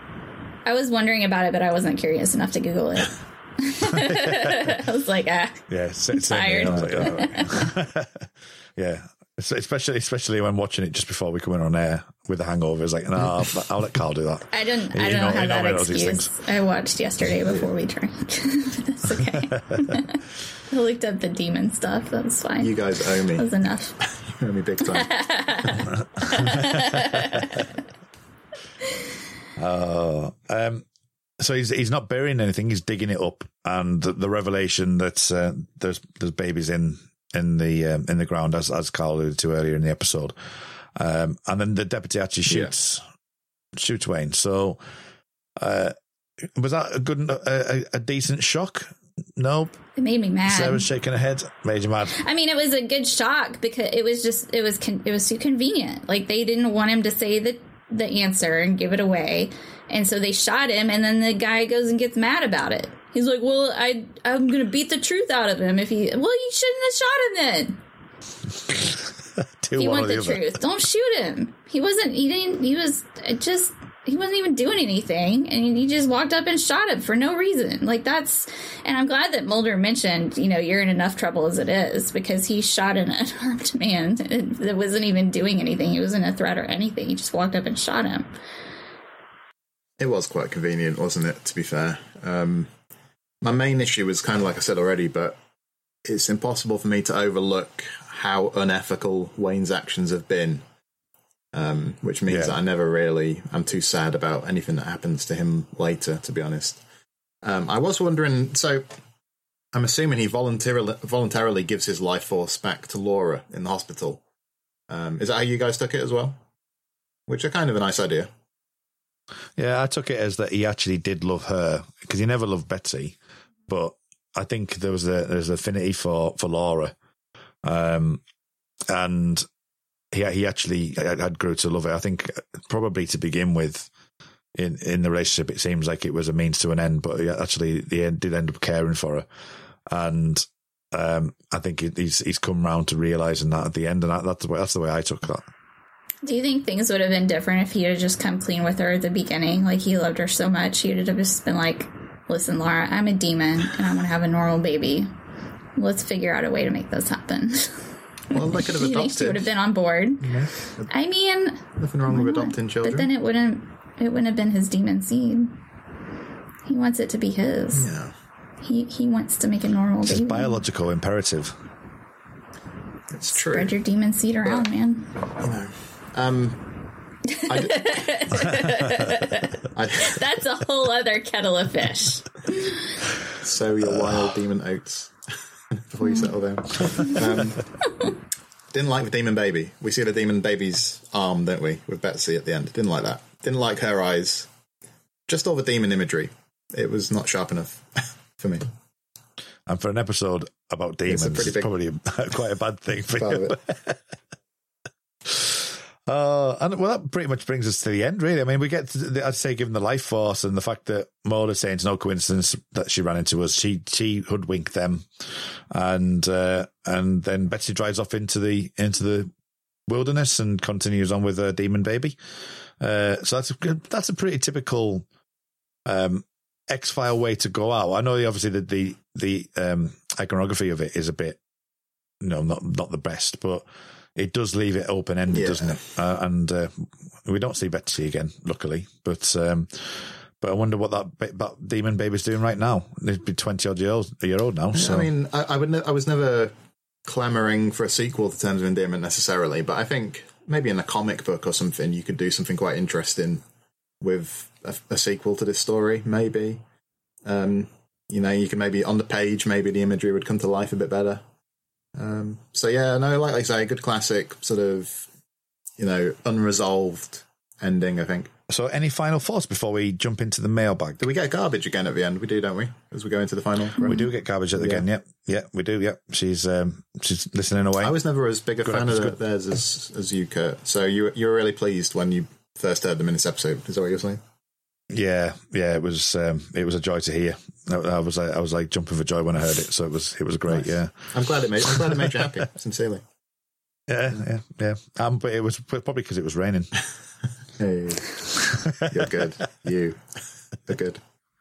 I was wondering about it, but I wasn't curious enough to Google it. I was like, ah, yeah, I'm tired. Like, oh. yeah, especially especially when watching it just before we come in on air with the hangover. It's like, no, I'll, I'll let Carl do that. I don't, I you don't know, have that excuse. I watched yesterday before we drank. That's okay. I looked up the demon stuff. That was fine. You guys owe me. That was enough. You owe me big time. Oh, um. So he's he's not burying anything; he's digging it up, and the, the revelation that uh, there's there's babies in in the um, in the ground, as as Carl alluded to earlier in the episode, um, and then the deputy actually shoots yeah. shoots Wayne. So, uh, was that a good a, a decent shock? No, it made me mad. Sarah's shaking her head. Made you mad. I mean, it was a good shock because it was just it was con- it was too convenient. Like they didn't want him to say the the answer and give it away. And so they shot him, and then the guy goes and gets mad about it. He's like, well, I, I'm going to beat the truth out of him if he... Well, you shouldn't have shot him then. If you want the, the truth, don't shoot him. He wasn't... He didn't... He was just... He wasn't even doing anything, and he just walked up and shot him for no reason. Like, that's... And I'm glad that Mulder mentioned, you know, you're in enough trouble as it is, because he shot an unarmed man that wasn't even doing anything. He wasn't a threat or anything. He just walked up and shot him. It was quite convenient, wasn't it, to be fair? Um, my main issue was kind of like I said already, but it's impossible for me to overlook how unethical Wayne's actions have been, um, which means yeah. that I never really... I'm too sad about anything that happens to him later, to be honest. Um, I was wondering... So, I'm assuming he voluntarily, voluntarily gives his life force back to Laura in the hospital. Um, is that how you guys took it as well? Which are kind of a nice idea. Yeah, I took it as that he actually did love her, because he never loved Betsy, but I think there was a there's affinity for for Laura, um, and he he actually had grew to love her. I think probably to begin with, in in the relationship, it seems like it was a means to an end, but he actually he did end up caring for her, and um, I think he's he's come round to realising that at the end, and that, that's the way that's the way I took that. Do you think things would have been different if he had just come clean with her at the beginning? Like, he loved her so much, he would have just been like, listen, Laura, I'm a demon, and I'm going to have a normal baby. Let's figure out a way to make this happen. Well, they could have adopted. You think she would have been on board? Yeah. I mean... Nothing wrong with adopting children. But then it wouldn't, it wouldn't have been his demon seed. He wants it to be his. Yeah. He, he wants to make a normal it's baby. It's biological imperative. It's true. Spread your demon seed around, but, man. You know, um, I d- I, That's a whole other kettle of fish. Sow your wild demon oats before you settle down. Um, didn't like the demon baby. We see the demon baby's arm, don't we, with Betsy at the end. Didn't like that. Didn't like her eyes. Just all the demon imagery. It was not sharp enough for me. And for an episode about demons, it's, it's probably a, quite a bad thing for you. Uh, and well, that pretty much brings us to the end, really. I mean, we get to the, I'd say, given the life force and the fact that Mulder saying it's no coincidence that she ran into us, she she hoodwinked them, and uh, and then Betsy drives off into the into the wilderness and continues on with her demon baby. Uh, so that's a, that's a pretty typical um, X-File way to go out. I know, obviously, that the the um, iconography of it is a bit, you know, not not the best, but it does leave it open-ended, yeah. doesn't it? Uh, and uh, we don't see Betsy again, luckily. But um, but I wonder what that, that demon baby's doing right now. It'd be twenty-odd year old, a year old now. So. I mean, I, I, would ne- I was never clamouring for a sequel to Terms of Endearment necessarily, but I think maybe in a comic book or something, you could do something quite interesting with a, a sequel to this story, maybe. Um, you know, you could maybe, on the page, maybe the imagery would come to life a bit better. Um, so yeah, no, like I say, good classic sort of, you know, unresolved ending, I think. So any final thoughts before we jump into the mailbag? Do we get garbage again at the end? We do, don't we? As we go into the final round? We do get garbage at the yeah. end, yep. Yeah, we do, yep. She's um, she's listening away. I was never as big a good fan episode. of theirs as, as you, Kurt. So you, you were really pleased when you first heard them in this episode, is that what you're saying? Yeah, yeah, it was um, it was a joy to hear. I, I was like, I was like jumping for joy when I heard it. So it was it was great. Nice. Yeah, I'm glad it made I'm glad it made you happy. Sincerely. Yeah, yeah, yeah. Um, but it was probably because it was raining. Hey, you're good. You, are good.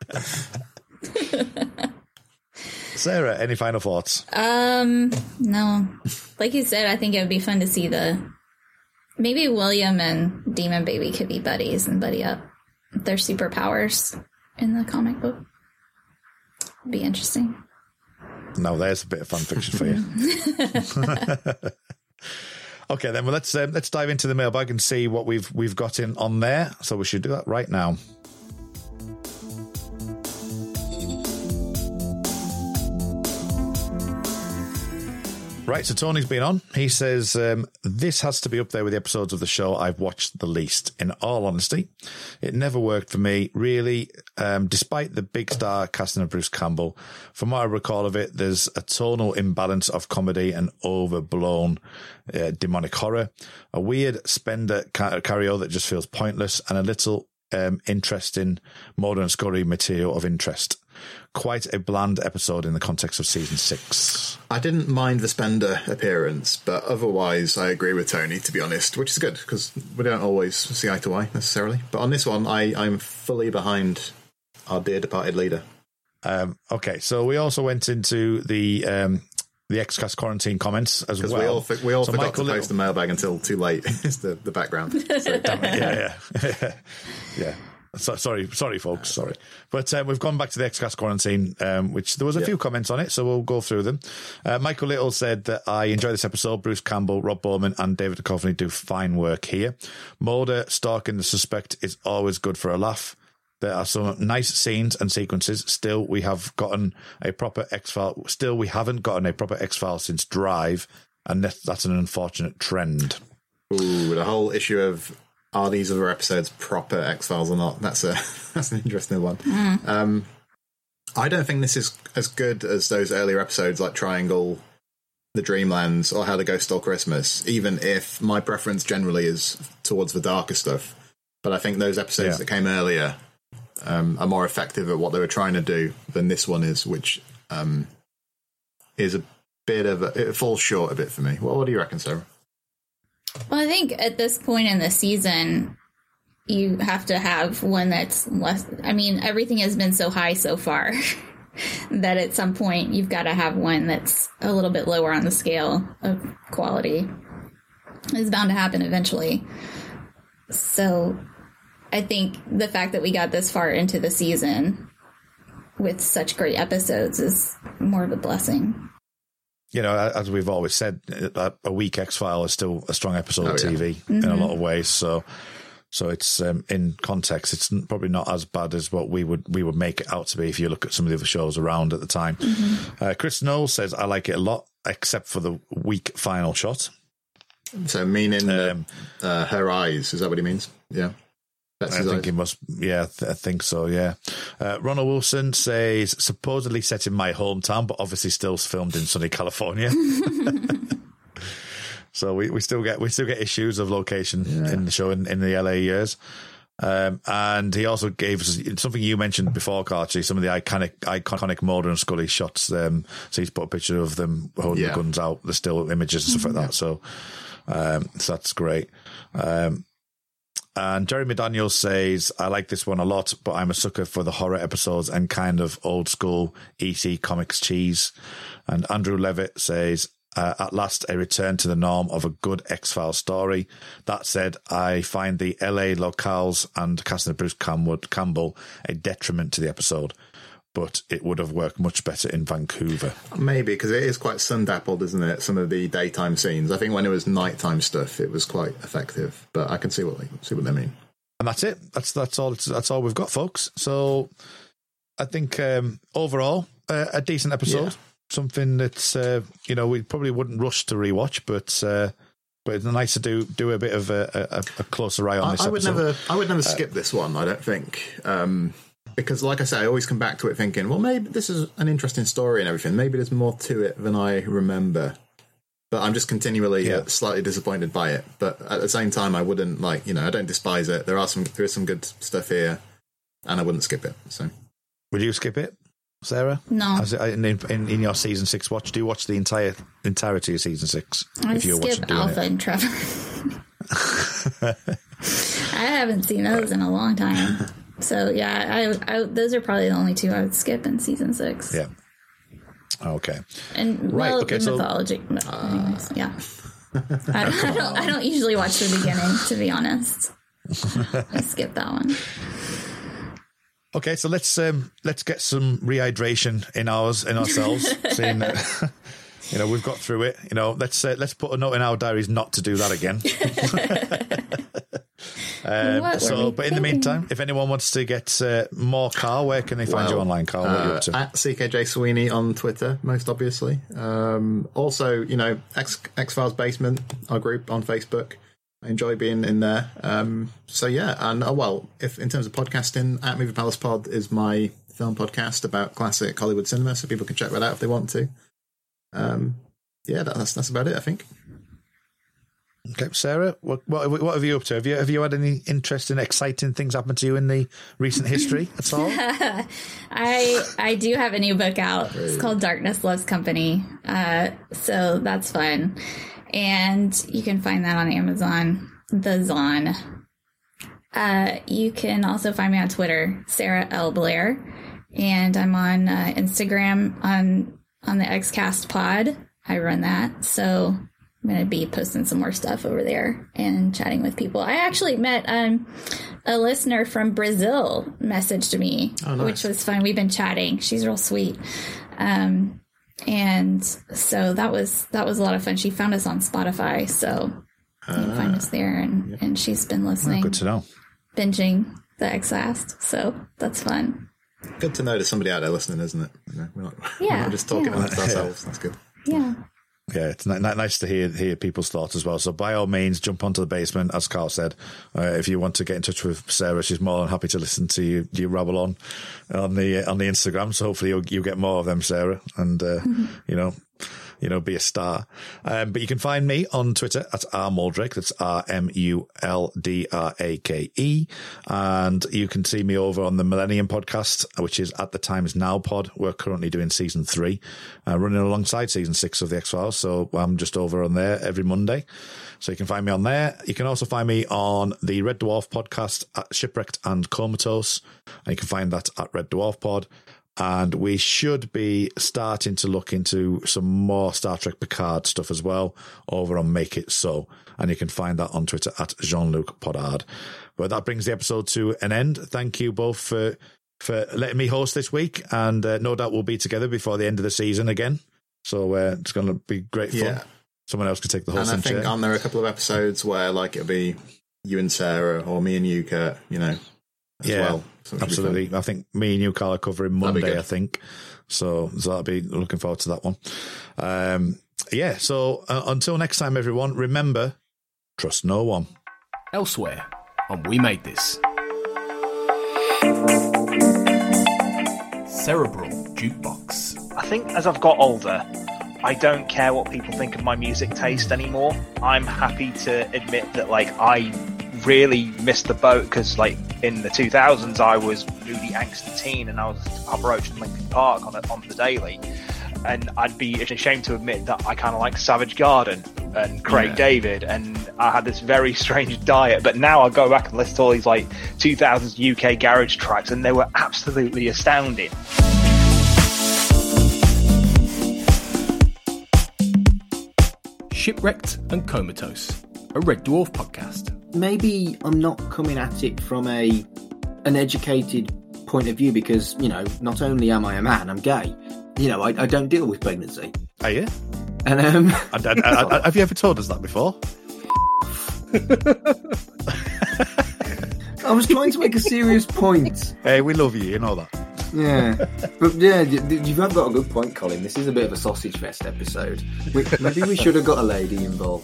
Sarah, any final thoughts? Um, no. Like you said, I think it would be fun to see the maybe William and Demon Baby could be buddies and buddy up. Their superpowers in the comic book. Be interesting. No, there's a bit of fan fiction for you. Okay, then well, let's um, let's dive into the mailbag and see what we've we've got in on there. So we should do that right now. Right, so Tony's been on. He says, um, this has to be up there with the episodes of the show I've watched the least. In all honesty, it never worked for me, really, um, despite the big star casting of Bruce Campbell. From what I recall of it, there's a tonal imbalance of comedy and overblown uh, demonic horror, a weird spender carry-o that just feels pointless, and a little um, interesting Mulder and Scully material of interest. Quite a bland episode in the context of season six. I didn't mind the Spender appearance, but otherwise I agree with Tony, to be honest, which is good because we don't always see eye to eye necessarily. But on this one, I, I'm fully behind our dear departed leader. Um, okay, so we also went into the um, the X-Cast quarantine comments as well. We all, we all so forgot Michael to post the mailbag until too late. Is the, the background. So, yeah, yeah, yeah. So, sorry, sorry, folks, sorry. But uh, we've gone back to the X-Cast quarantine, um, which there was a yep. few comments on it, so we'll go through them. Uh, Michael Little said that I enjoy this episode. Bruce Campbell, Rob Bowman and David Duchovny do fine work here. Mulder stalking the suspect is always good for a laugh. There are some nice scenes and sequences. Still, we have gotten a proper X-File. Still, we haven't gotten a proper X-File since Drive, and that's, that's an unfortunate trend. Ooh, the whole issue of are these other episodes proper X-Files or not? That's a that's an interesting one. Mm. Um, I don't think this is as good as those earlier episodes like Triangle, The Dreamlands, or How the Ghost Stole Christmas, even if my preference generally is towards the darker stuff. But I think those episodes yeah. that came earlier um, are more effective at what they were trying to do than this one is, which um, is a bit of a... It falls short a bit for me. Well, what do you reckon, Sarah? Well, I think at this point in the season, you have to have one that's less... I mean, everything has been so high so far that at some point you've got to have one that's a little bit lower on the scale of quality. It's bound to happen eventually. So I think the fact that we got this far into the season with such great episodes is more of a blessing. you know, as we've always said, a weak X-File is still a strong episode oh, of T V yeah. mm-hmm. in a lot of ways. So, so it's um, in context, it's probably not as bad as what we would we would make it out to be if you look at some of the other shows around at the time. Mm-hmm. Uh, Chris Knowles says, "I like it a lot, except for the weak final shot." So, meaning um, uh, her eyes, is that what he means? Yeah. That's I think eyes. he must, yeah, th- I think so, yeah. Uh, Ronald Wilson says, supposedly set in my hometown, but obviously still filmed in sunny California. So we, we still get we still get issues of location yeah. in the show in, in the L A years. Um, and he also gave us something you mentioned before, Karchi, some of the iconic iconic Mulder and Scully shots. Um, so he's put a picture of them holding yeah. the guns out, the still images and stuff like that. So, um, so that's great. Um, And Jeremy Daniels says, I like this one a lot, but I'm a sucker for the horror episodes and kind of old school E C Comics cheese. And Andrew Levitt says, uh, at last a return to the norm of a good X-Files story. That said, I find the L A locales and casting of Bruce Camwood, Campbell a detriment to the episode, but it would have worked much better in Vancouver. Maybe, because it is quite sun-dappled, isn't it? Some of the daytime scenes. I think when it was nighttime stuff, it was quite effective. But I can see what they see what they mean. And that's it. That's that's all. That's all we've got, folks. So I think um, overall, uh, a decent episode. Yeah. Something that uh, you know we probably wouldn't rush to rewatch, but uh, but it's nice to do do a bit of a, a, a closer eye on I, this. I would episode. never. I would never skip uh, this one. I don't think. Um, Because, like I say, I always come back to it thinking, well, maybe this is an interesting story and everything. Maybe there's more to it than I remember. But I'm just continually yeah. slightly disappointed by it. But at the same time, I wouldn't, like, you know, I don't despise it. There are some, there is some good stuff here, and I wouldn't skip it. So, would you skip it, Sarah? No. As in, in, in your season six watch, do you watch the entire entirety of season six? I if you're skip Alpha it? and Trevor. I haven't seen those in a long time. So, yeah, I, I, those are probably the only two I would skip in season six. Yeah. Okay. And, well, right, okay, the so, mythology. Uh, anyways, yeah. I, I, don't, I don't usually watch the beginning, to be honest. I skip that one. Okay, so let's um, let's get some rehydration in ours in ourselves. Seeing that, you know, we've got through it. You know, let's uh, let's put a note in our diaries not to do that again. Um, so, but in the meantime, if anyone wants to get uh, more Carl, where can they find well, you online, Carl? What uh, are you up to? At C K J Sweeney on Twitter, most obviously. Um, also, you know, X X-Files Basement, our group on Facebook. I enjoy being in there. Um, so yeah, and uh, well, if in terms of podcasting, at Movie Palace Pod is my film podcast about classic Hollywood cinema, so people can check that out if they want to. Um, yeah, that's that's about it, I think. Okay, Sarah, what, what what have you up to? Have you have you had any interesting, exciting things happen to you in the recent history at all? I I do have a new book out. It's called Darkness Loves Company. Uh, so that's fun, and you can find that on Amazon. The Zon. Uh, you can also find me on Twitter, Sarah L Blair, and I'm on uh, Instagram on on the Xcast Pod. I run that, so I'm going to be posting some more stuff over there and chatting with people. I actually met um, a listener from Brazil messaged me, oh, nice. Which was fun. We've been chatting. She's real sweet. Um, and so that was that was a lot of fun. She found us on Spotify, so you can uh, find us there. And, yeah. and she's been listening. Oh, good to know. Binging the Xcast, so that's fun. Good to know there's somebody out there listening, isn't it? We're not, yeah, we're not just talking yeah. amongst ourselves. That's good. Yeah. Yeah, it's n- nice to hear hear people's thoughts as well. So by all means, jump onto the basement, as Carl said. Uh, if you want to get in touch with Sarah, she's more than happy to listen to you, you rabble on on the on the Instagram. So hopefully you'll, you'll get more of them, Sarah, and uh, mm-hmm. you know. You know, be a star. Um, but you can find me on Twitter at R Muldrake. That's R M U L D R A K E. And you can see me over on the Millennium podcast, which is at the Times Now pod. We're currently doing season three, uh, running alongside season six of the X-Files. So I'm just over on there every Monday. So you can find me on there. You can also find me on the Red Dwarf podcast at Shipwrecked and Comatose. And you can find that at Red Dwarf Pod. And we should be starting to look into some more Star Trek Picard stuff as well over on Make It So. And you can find that on Twitter at Jean-Luc Podard. But that brings the episode to an end. Thank you both for, for letting me host this week. And uh, no doubt we'll be together before the end of the season again. So uh, it's going to be great fun. Yeah. Someone else could take the And host I in think chair. on there are a couple of episodes where like it'll be you and Sarah or me and you, Kurt, you know, as Yeah, well. So it'll be fun. absolutely. I think me and you, Carl, are covering That'd be Monday, good. I think. So, so that'll be looking forward to that one. Um, yeah, so uh, until next time, everyone, remember, trust no one. Elsewhere on We Made This. Cerebral Jukebox. I think as I've got older, I don't care what people think of my music taste anymore. I'm happy to admit that, like, I really missed the boat because, like, in the two thousands, I was really angsty teen and I was approaching Linkin Park on it on the daily. And I'd be ashamed to admit that I kind of like Savage Garden and Craig Yeah. David, and I had this very strange diet. But now I go back and listen to all these like two thousands U K garage tracks, and they were absolutely astounding. Shipwrecked and Comatose, a Red Dwarf podcast. Maybe I'm not coming at it from a an educated point of view because, you know, not only am I a man, I'm gay. You know, I, I don't deal with pregnancy. Are you? And um, I, I, I, I, have you ever told us that before? I was trying to make a serious point. Hey, we love you, you know that. Yeah, but yeah, you- you've got a good point, Colin. This is a bit of a sausage fest episode. We, maybe we should have got a lady involved.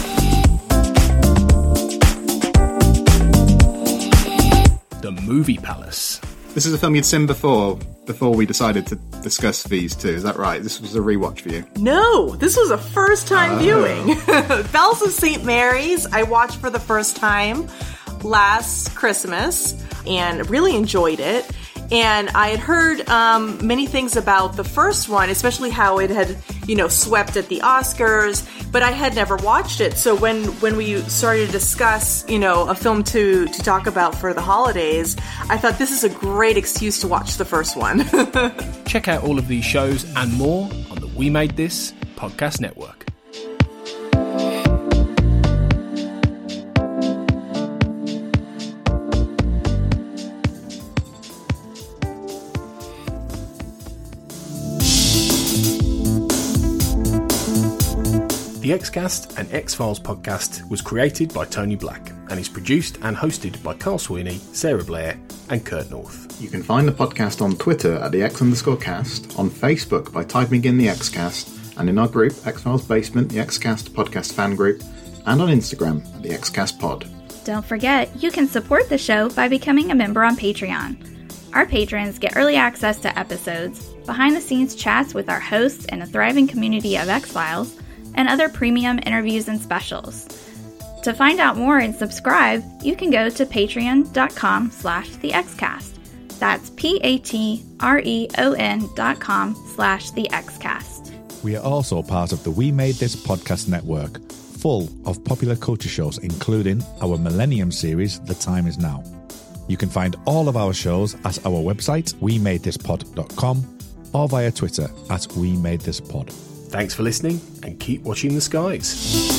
The Movie Palace. This is a film you'd seen before, before we decided to discuss these two. Is that right? This was a rewatch for you. No, this was a first time viewing. Bells of Saint Mary's, I watched for the first time last Christmas and really enjoyed it. And I had heard um, many things about the first one, especially how it had, you know, swept at the Oscars, but I had never watched it. So when, when we started to discuss, you know, a film to, to talk about for the holidays, I thought this is a great excuse to watch the first one. Check out all of these shows and more on the We Made This podcast network. The Xcast and X-Files podcast was created by Tony Black and is produced and hosted by Carl Sweeney, Sarah Blair and Kurt North. You can find the podcast on Twitter at the X underscore cast, on Facebook by typing in the Xcast, and in our group, X-Files Basement, the Xcast podcast fan group, and on Instagram at the Xcast pod. Don't forget, you can support the show by becoming a member on Patreon. Our patrons get early access to episodes, behind-the-scenes chats with our hosts and a thriving community of X-Files, and other premium interviews and specials. To find out more and subscribe, you can go to patreon.com slash the Xcast. That's P-A-T-R-E-O-N dot com slash the Xcast. We are also part of the We Made This podcast network, full of popular culture shows, including our Millennium series, The Time Is Now. You can find all of our shows at our website, we made this pod dot com, or via Twitter at we made this pod. Thanks for listening and keep watching the skies.